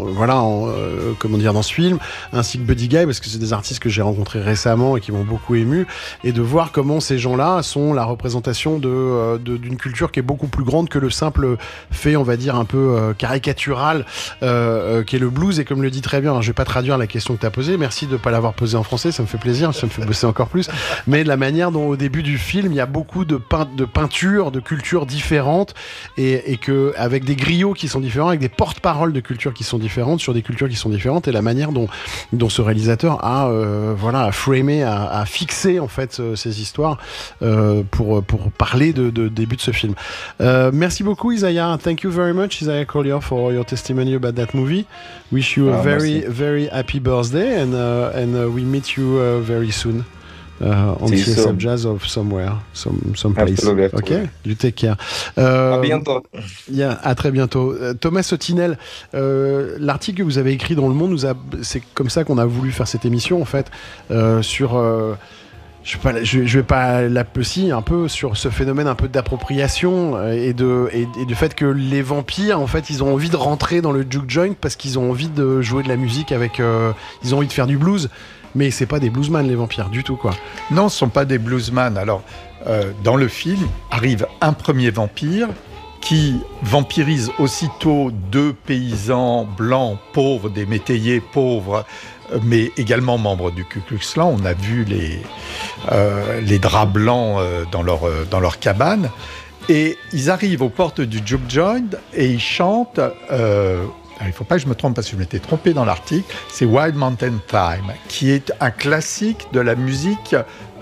ce film, ainsi que Buddy Guy, parce que c'est des artistes que j'ai rencontrés récemment et qui m'ont beaucoup ému, et de voir comment ces gens-là sont la représentation d'une culture qui est beaucoup plus grande que le simple fait, on va dire, un peu caricatural qui est le blues. Et comme le dit très bien, alors je vais pas traduire la question que tu as posée, merci de pas l'avoir posée en français, ça me fait plaisir, ça me fait bosser encore plus, mais de la manière dont au début du film il y a beaucoup de peintures de cultures différentes, et que avec des griots qui sont différents, avec des porte-paroles de cultures qui sont différentes sur des cultures qui sont différentes, et la manière dont ce réalisateur a framé, a fixé en fait ces histoires pour parler de début de ce film. Merci beaucoup Isaiah, thank you very much Isaiah Collier for your testimony about that movie. Wish you a very happy birthday, and we meet you very soon on CSF Jazz of somewhere, some place. Absolutely. Okay, you take care. À bientôt. À très bientôt. Thomas Sotinel, l'article que vous avez écrit dans Le Monde, c'est comme ça qu'on a voulu faire cette émission en fait, sur je vais pas l'appeler un peu sur ce phénomène un peu d'appropriation et du fait que les vampires en fait ils ont envie de rentrer dans le juke joint parce qu'ils ont envie de jouer de la musique avec ils ont envie de faire du blues, mais c'est pas des bluesman les vampires du tout quoi. Non, ce sont pas des bluesman. Alors dans le film arrive un premier vampire qui vampirise aussitôt deux paysans blancs pauvres, des métayers pauvres, mais également membres du Ku Klux Klan. On a vu les draps blancs dans leur cabane. Et ils arrivent aux portes du juke joint et ils chantent... il ne faut pas que je me trompe parce que je m'étais trompé dans l'article. C'est Wild Mountain Thyme, qui est un classique de la musique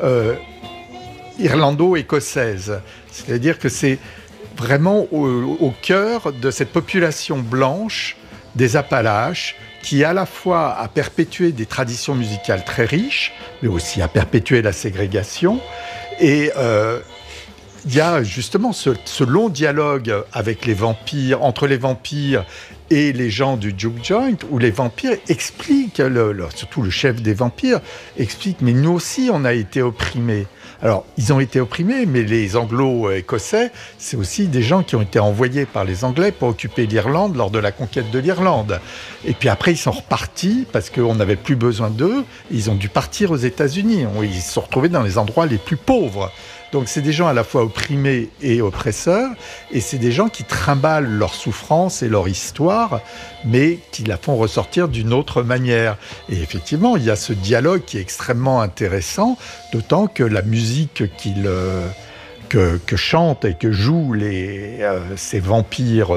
irlando-écossaise. C'est-à-dire que c'est vraiment au cœur de cette population blanche des Appalaches, qui à la fois a perpétué des traditions musicales très riches, mais aussi a perpétué la ségrégation. Et il y a justement ce long dialogue avec les vampires, entre les vampires et les gens du juke joint, où les vampires expliquent, surtout le chef des vampires, explique « mais nous aussi on a été opprimés ». Alors, ils ont été opprimés, mais les Anglo-Écossais, c'est aussi des gens qui ont été envoyés par les Anglais pour occuper l'Irlande lors de la conquête de l'Irlande. Et puis après, ils sont repartis parce qu'on n'avait plus besoin d'eux. Ils ont dû partir aux États-Unis. Ils se sont retrouvés dans les endroits les plus pauvres. Donc c'est des gens à la fois opprimés et oppresseurs, et c'est des gens qui trimballent leur souffrance et leur histoire, mais qui la font ressortir d'une autre manière. Et effectivement, il y a ce dialogue qui est extrêmement intéressant, d'autant que la musique que chantent et que jouent ces vampires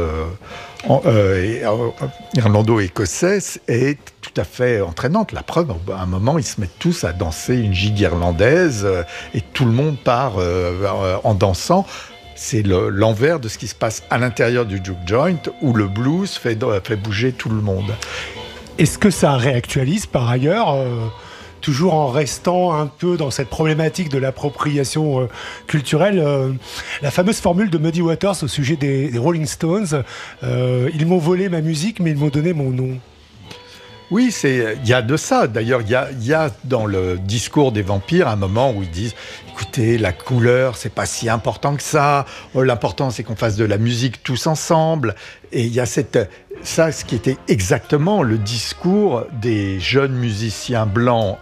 irlando-écossais est tout à fait entraînante. La preuve, à un moment, ils se mettent tous à danser une gigue irlandaise et tout le monde part en dansant. C'est l'envers de ce qui se passe à l'intérieur du juke joint, où le blues fait bouger tout le monde. Est-ce que ça réactualise par ailleurs toujours en restant un peu dans cette problématique de l'appropriation culturelle, la fameuse formule de Muddy Waters au sujet des Rolling Stones, ils m'ont volé ma musique mais ils m'ont donné mon nom. Oui, il y a de ça. D'ailleurs, il y a dans le discours des vampires un moment où ils disent « Écoutez, la couleur, c'est pas si important que ça. L'important, c'est qu'on fasse de la musique tous ensemble. » Et il y a ce qui était exactement le discours des jeunes musiciens blancs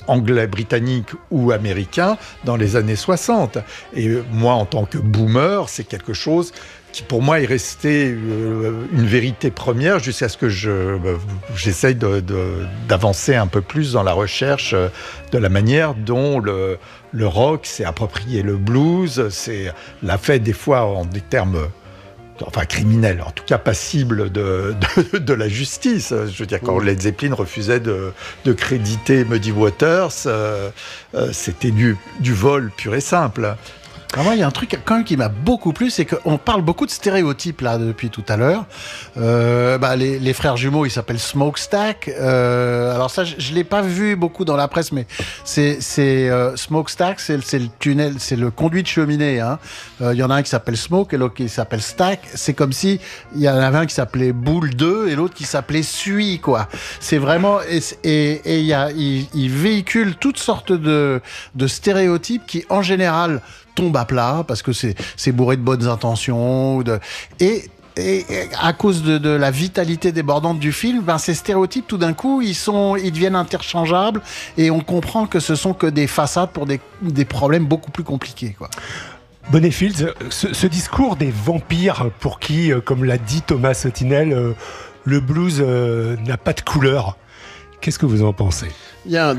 anglais, britannique ou américain dans les années 60. Et moi, en tant que boomer, c'est quelque chose qui pour moi est resté une vérité première jusqu'à ce que j'essaye d'avancer un peu plus dans la recherche de la manière dont le rock s'est approprié le blues, l'a fait des fois en des termes criminels, en tout cas passibles de la justice. Je veux dire, quand Led Zeppelin refusait de créditer Muddy Waters, c'était du vol pur et simple. Alors moi, il y a un truc quand même qui m'a beaucoup plu, c'est qu'on parle beaucoup de stéréotypes là depuis tout à l'heure. Les frères jumeaux, ils s'appellent Smokestack. Alors ça, je l'ai pas vu beaucoup dans la presse, mais c'est Smokestack, c'est le tunnel, c'est le conduit de cheminée. Hein. Il y en a un qui s'appelle Smoke et l'autre qui s'appelle Stack. C'est comme si il y en avait un qui s'appelait Boule 2 et l'autre qui s'appelait Sui, quoi. C'est vraiment il véhicule toutes sortes de stéréotypes qui, en général, tombe à plat parce que c'est bourré de bonnes intentions et à cause de la vitalité débordante du film, ces stéréotypes tout d'un coup ils deviennent interchangeables et on comprend que ce sont que des façades pour des problèmes beaucoup plus compliqués, quoi. Bonnet-Fields, ce discours des vampires pour qui, comme l'a dit Thomas Tinel, le blues n'a pas de couleur. Qu'est-ce que vous en pensez? Yeah,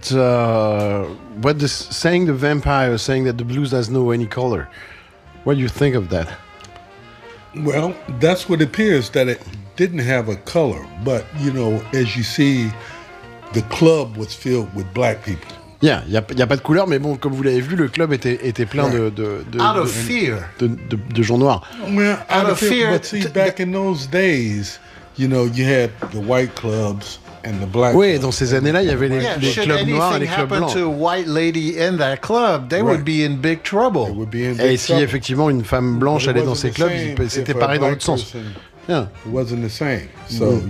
saying the vampire, saying that the blues doesn't know any color. What do you think of that? Well, that's what appears, that it didn't have a color. But, as you see, the club was filled with black people. Yeah, il y a pas de couleur, mais bon, comme vous l'avez vu, le club était plein de gens noirs. Well, out of fear. But see, back in those days, you had the white clubs. Oui, dans ces années-là, il y avait les clubs noirs et les clubs blancs. To a white lady in that club, they would be in big trouble. Et si effectivement une femme blanche allait dans ces clubs, c'était pareil dans l'autre sens. Yeah. It wasn't the same. So,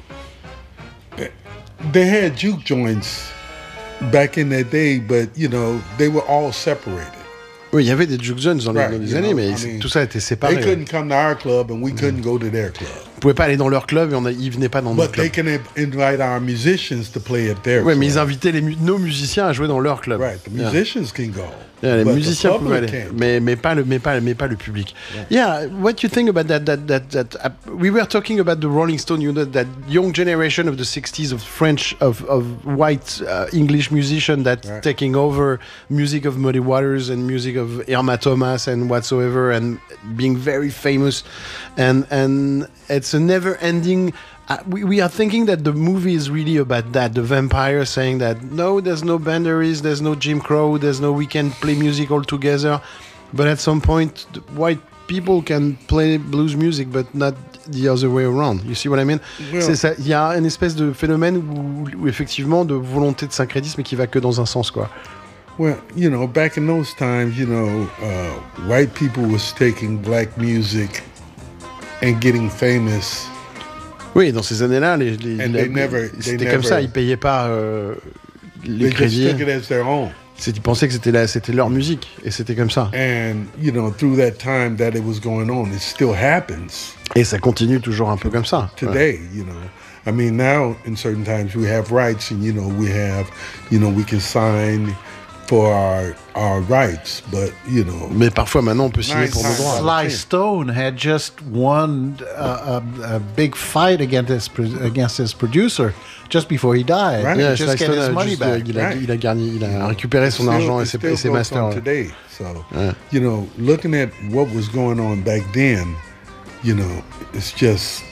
they had juke joints back in that day, but, they were all separated. Oui, il y avait des juke joints dans les années, mais tout ça était séparé. They couldn't come to our club and we couldn't go to their club. Ils pouvaient pas aller dans leur club et ils venaient pas dans notre club. But they can invite our musicians to play at their club. Oui, mais ils invitaient nos musiciens à jouer dans leur club. Right, the musicians can go. Yeah, les musiciens pouvaient aller, mais pas le public. Yeah, what do you think about that we were talking about the Rolling Stones, that young generation of the 60s of French, of white English musicians that taking over music of Muddy Waters and music of Irma Thomas and whatsoever, and being very famous, and it's a never-ending. We are thinking that the movie is really about that, the vampire saying that no, there's no boundaries, there's no Jim Crow, we can play music all together, but at some point white people can play blues music but not the other way around. You see what I mean? Yeah. C'est ça, il y a une espèce de phénomène où effectivement de volonté de syncrétisme qui va que dans un sens, quoi. Well, back in those times, white people was taking black music and getting famous. Oui, dans ces années-là, c'était comme ça, ils payaient pas les crédits. Ils pensaient que c'était leur musique, et c'était comme ça. And through that time that it was going on, it still happens. Et ça continue toujours un peu comme ça. Today, I mean, now in certain times we have rights, and we have, we can sign for our rights, but Mais parfois maintenant on peut signer pour nos droits. Sly Stone had just won a big fight against his producer just before he died. Right. Yeah, just get his money back. Il a récupéré son argent et ses masters. Today, so looking at what was going on back then, it's just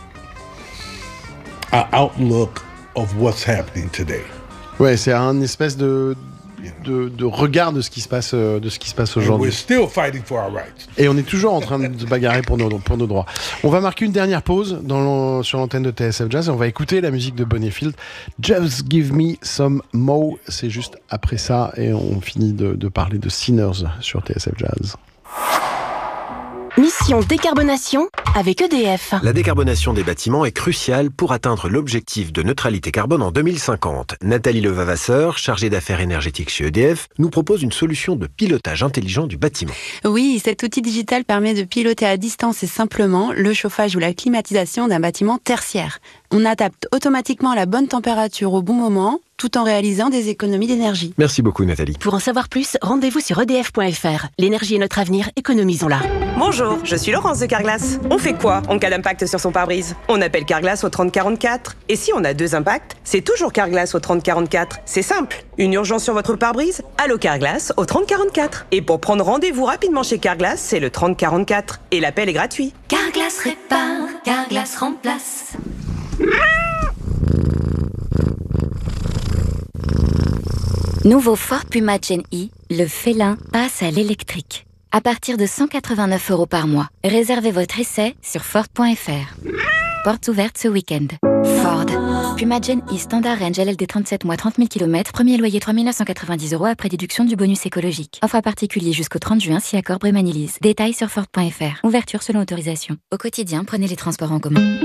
an outlook of what's happening today. Ouais, c'est un espèce de regard de ce qui se passe aujourd'hui. Et on est toujours en train de se bagarrer pour nos droits. On va marquer une dernière pause sur l'antenne de TSF Jazz et on va écouter la musique de Bonnet-Fields. Just Give Me Some Mo. C'est juste après ça et on finit de parler de Sinners sur TSF Jazz. Mission décarbonation avec EDF. La décarbonation des bâtiments est cruciale pour atteindre l'objectif de neutralité carbone en 2050. Nathalie Levavasseur, chargée d'affaires énergétiques chez EDF, nous propose une solution de pilotage intelligent du bâtiment. Oui, cet outil digital permet de piloter à distance et simplement le chauffage ou la climatisation d'un bâtiment tertiaire. On adapte automatiquement la bonne température au bon moment, tout en réalisant des économies d'énergie. Merci beaucoup, Nathalie. Pour en savoir plus, rendez-vous sur edf.fr. L'énergie est notre avenir, économisons-la. Bonjour, je suis Laurence de Carglass. On fait quoi en cas d'impact sur son pare-brise? On appelle Carglass au 3044. Et si on a 2 impacts, c'est toujours Carglass au 3044. C'est simple. Une urgence sur votre pare-brise? Allô Carglass au 3044. Et pour prendre rendez-vous rapidement chez Carglass, c'est le 3044. Et l'appel est gratuit. Carglass répare, Carglass remplace. Nouveau Ford Puma Gen E, le félin passe à l'électrique. À partir de 189 € par mois. Réservez votre essai sur Ford.fr. Portes ouvertes ce week-end. Ford. Puma Gen E Standard Range LLD 37 mois 30 000 km. Premier loyer 3 990 € après déduction du bonus écologique. Offre à particulier jusqu'au 30 juin si accord Brémanilise. Détails sur Ford.fr. Ouverture selon autorisation. Au quotidien, prenez les transports en commun.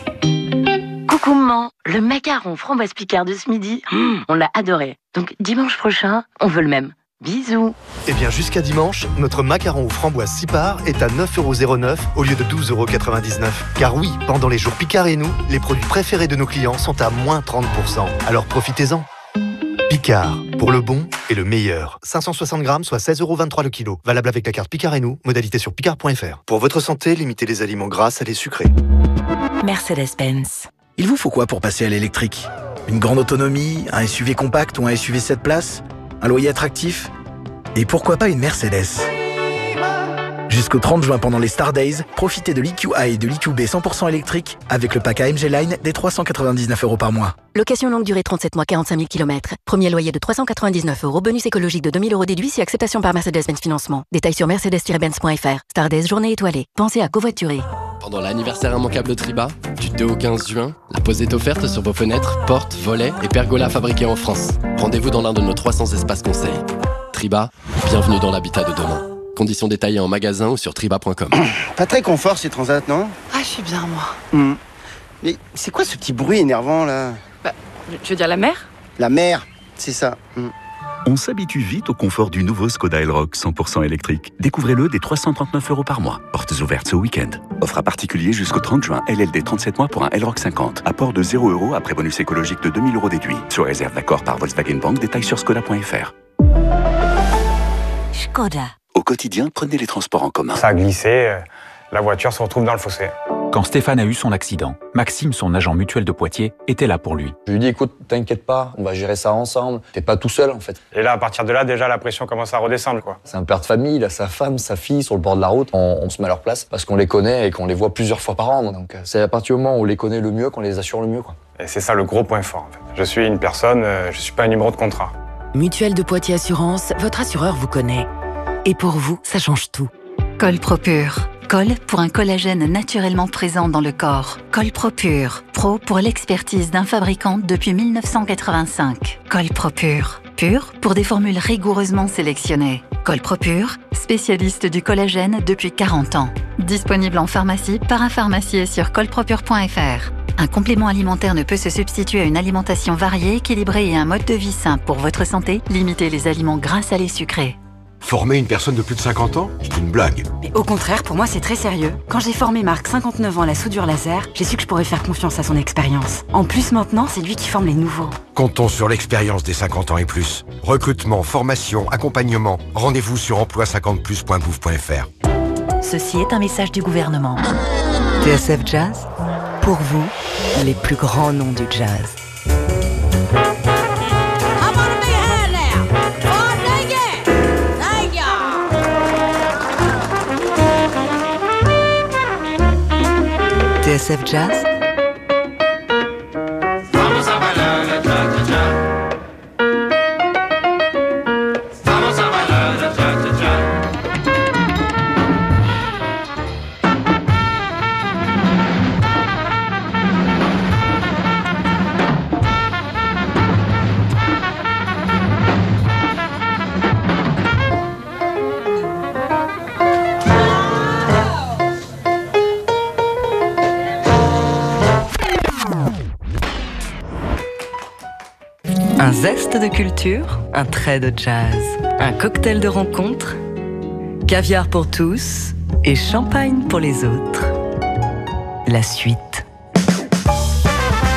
Coucou maman, le macaron framboise Picard de ce midi, on l'a adoré. Donc dimanche prochain, on veut le même. Bisous. Eh bien jusqu'à dimanche, notre macaron aux framboises 6 parts est à 9,09 € au lieu de 12,99 €. Car oui, pendant les jours Picard et nous, les produits préférés de nos clients sont à moins 30%. Alors profitez-en. Picard, pour le bon et le meilleur. 560 grammes, soit 16,23 € le kilo. Valable avec la carte Picard et nous, modalité sur picard.fr. Pour votre santé, limitez les aliments gras, salés, sucrés. Mercedes-Benz. Il vous faut quoi pour passer à l'électrique? Une grande autonomie, un SUV compact ou un SUV 7 places? Un loyer attractif? Et pourquoi pas une Mercedes? Jusqu'au 30 juin pendant les Star Days, profitez de l'EQI et de l'EQB 100% électrique avec le pack AMG Line des 399 € par mois. Location longue durée 37 mois 45 000 km. Premier loyer de 399 €. Bonus écologique de 2000 € déduit si acceptation par Mercedes-Benz Financement. Détails sur mercedes-benz.fr. Star Days, journée étoilée. Pensez à covoiturer. Pendant l'anniversaire immanquable Triba, du 2 au 15 juin, la pose est offerte sur vos fenêtres, portes, volets et pergolas fabriqués en France. Rendez-vous dans l'un de nos 300 espaces conseils. Triba, bienvenue dans l'habitat de demain. Conditions détaillées en magasin ou sur triba.com. Pas très confort ces transats, non? Ah, je suis bien, moi. Mais c'est quoi ce petit bruit énervant, là? Bah, tu veux dire la mer? La mer, c'est ça. On s'habitue vite au confort du nouveau Skoda Elroq 100% électrique. Découvrez-le dès 339 € par mois. Portes ouvertes ce week-end. Offre à particulier jusqu'au 30 juin. LLD 37 mois pour un Elroq 50. Apport de 0 € après bonus écologique de 2000 € déduit. Sur réserve d'accord par Volkswagen Bank. Détails sur skoda.fr. Skoda. Au quotidien, prenez les transports en commun. Ça a glissé, la voiture se retrouve dans le fossé. Quand Stéphane a eu son accident, Maxime, son agent mutuel de Poitiers, était là pour lui. Je lui ai dit, écoute, t'inquiète pas, on va gérer ça ensemble. T'es pas tout seul, en fait. Et là, à partir de là, déjà, la pression commence à redescendre, quoi. C'est un père de famille, il a sa femme, sa fille sur le bord de la route. On se met à leur place parce qu'on les connaît et qu'on les voit plusieurs fois par an. Donc, c'est à partir du moment où on les connaît le mieux qu'on les assure le mieux, quoi. Et c'est ça le gros point fort, en fait. Je suis une personne, je suis pas un numéro de contrat. Mutuelle de Poitiers Assurance, votre assureur vous connaît. Et pour vous, ça change tout. Colpropure. Col pour un collagène naturellement présent dans le corps. Colpropure. Pro pour l'expertise d'un fabricant depuis 1985. Colpropure. Pur pour des formules rigoureusement sélectionnées. Colpropure, spécialiste du collagène depuis 40 ans. Disponible en pharmacie, parapharmacie et sur colpropure.fr. Un complément alimentaire ne peut se substituer à une alimentation variée, équilibrée et un mode de vie sain. Pour votre santé, limitez les aliments gras, salés, sucrés. Former une personne de plus de 50 ans, c'est une blague. Mais au contraire, pour moi, c'est très sérieux. Quand j'ai formé Marc, 59 ans, à la soudure laser, j'ai su que je pourrais faire confiance à son expérience. En plus, maintenant, c'est lui qui forme les nouveaux. Comptons sur l'expérience des 50 ans et plus. Recrutement, formation, accompagnement. Rendez-vous sur emploi50plus.gouv.fr. Ceci est un message du gouvernement. TSF Jazz, pour vous, les plus grands noms du jazz. TSF Jazz. Un zeste de culture, un trait de jazz, un cocktail de rencontre, caviar pour tous et champagne pour les autres. La suite.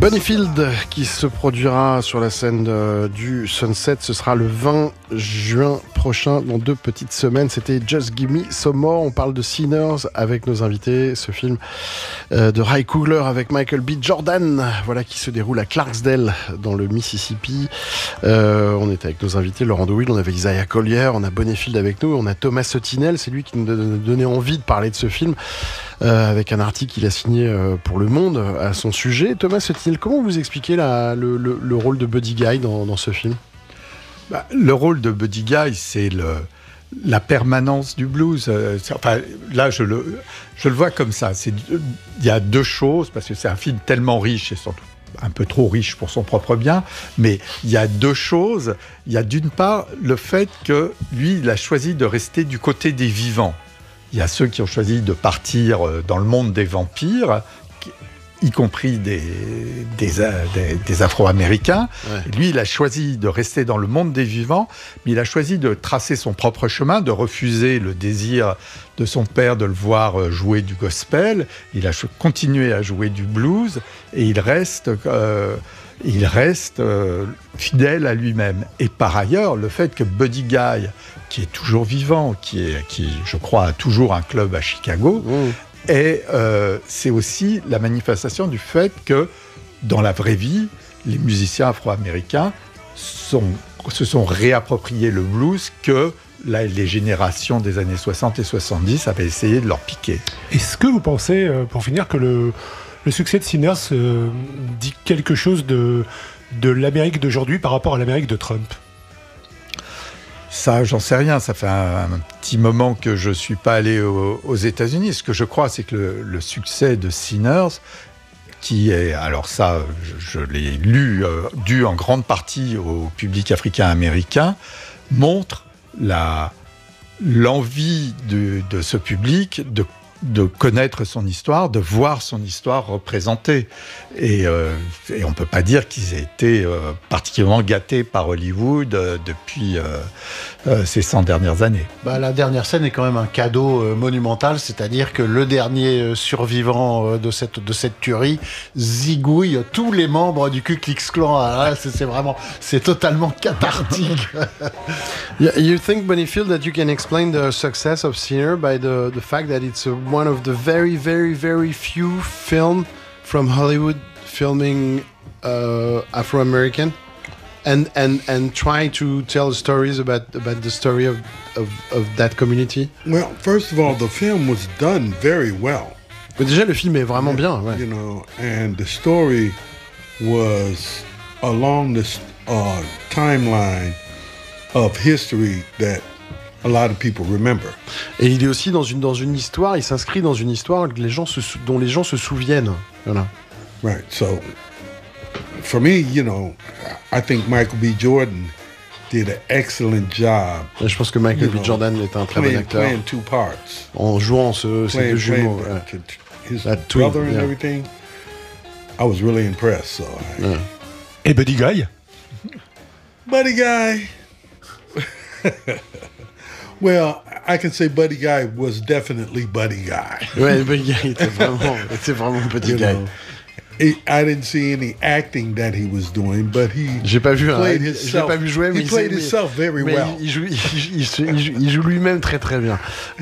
Bunnyfield qui se produira sur la scène du Sunset, ce sera le 20 juin prochain, dans 2 petites semaines. C'était Just Give Me Some More. On parle de Sinners avec nos invités, ce film de Ry Coogler avec Michael B. Jordan, voilà, qui se déroule à Clarksdale dans le Mississippi. On était avec nos invités, Laurent Deauville, on avait Isaiah Collier, on a Bunnyfield avec nous, on a Thomas Sotinel, c'est lui qui nous a donné envie de parler de ce film avec un article qu'il a signé pour Le Monde à son sujet. Thomas Sotinel, comment vous expliquez le rôle de Buddy Guy dans ce film ? Le rôle de Buddy Guy, c'est la permanence du blues. Enfin, là, je le vois comme ça. Il y a 2 choses, parce que c'est un film tellement riche et surtout un peu trop riche pour son propre bien, mais il y a 2 choses. Il y a d'une part le fait que lui, il a choisi de rester du côté des vivants. Il y a ceux qui ont choisi de partir dans le monde des vampires, y compris des Afro-Américains. Ouais. Et lui, il a choisi de rester dans le monde des vivants, mais il a choisi de tracer son propre chemin, de refuser le désir de son père de le voir jouer du gospel. Il a continué à jouer du blues, et il reste fidèle à lui-même. Et par ailleurs, le fait que Buddy Guy, qui est toujours vivant, qui je crois, a toujours un club à Chicago, et c'est aussi la manifestation du fait que, dans la vraie vie, les musiciens afro-américains se sont réappropriés le blues que les générations des années 60 et 70 avaient essayé de leur piquer. Est-ce que vous pensez, pour finir, que le succès de Sinners dit quelque chose de l'Amérique d'aujourd'hui par rapport à l'Amérique de Trump ? Ça, j'en sais rien. Ça fait un petit moment que je ne suis pas allé aux États-Unis. Ce que je crois, c'est que le succès de Sinners, qui est, alors ça, je l'ai lu, dû en grande partie au public africain-américain, montre l'envie de ce public de connaître son histoire, de voir son histoire représentée. Et on ne peut pas dire qu'ils aient été particulièrement gâtés par Hollywood depuis ces 100 dernières années. La dernière scène est quand même un cadeau monumental, c'est-à-dire que le dernier survivant de cette tuerie zigouille tous les membres du Ku Klux Klan. C'est totalement cathartique. You think, Bunnyfield, that you can explain the success of Sinner by the fact that it's one of the very, very, very few film from Hollywood filming Afro-American and try to tell stories about the story of that community? Well, first of all, the film was done very well. Mais déjà, le film est vraiment bien. Ouais. You know, and the story was along this timeline of history that a lot of people remember. Et il est aussi dans une histoire, il s'inscrit dans une histoire dont les gens se souviennent. Voilà. Right. So, for me, you know, I think Michael B. Jordan did an excellent job. Et je pense que Michael B. Jordan est un très bon acteur. Playing 2 parts. En jouant ces 2 jumeaux. His brother and everything. I was really impressed. So. Et Buddy Guy? Buddy Guy. Well, I can say Buddy Guy was definitely Buddy Guy. Ouais, Buddy Guy était vraiment Buddy Guy. I didn't see any acting that he was doing, but j'ai pas vu jouer, mais he played himself very well. Il joue lui-même très très bien.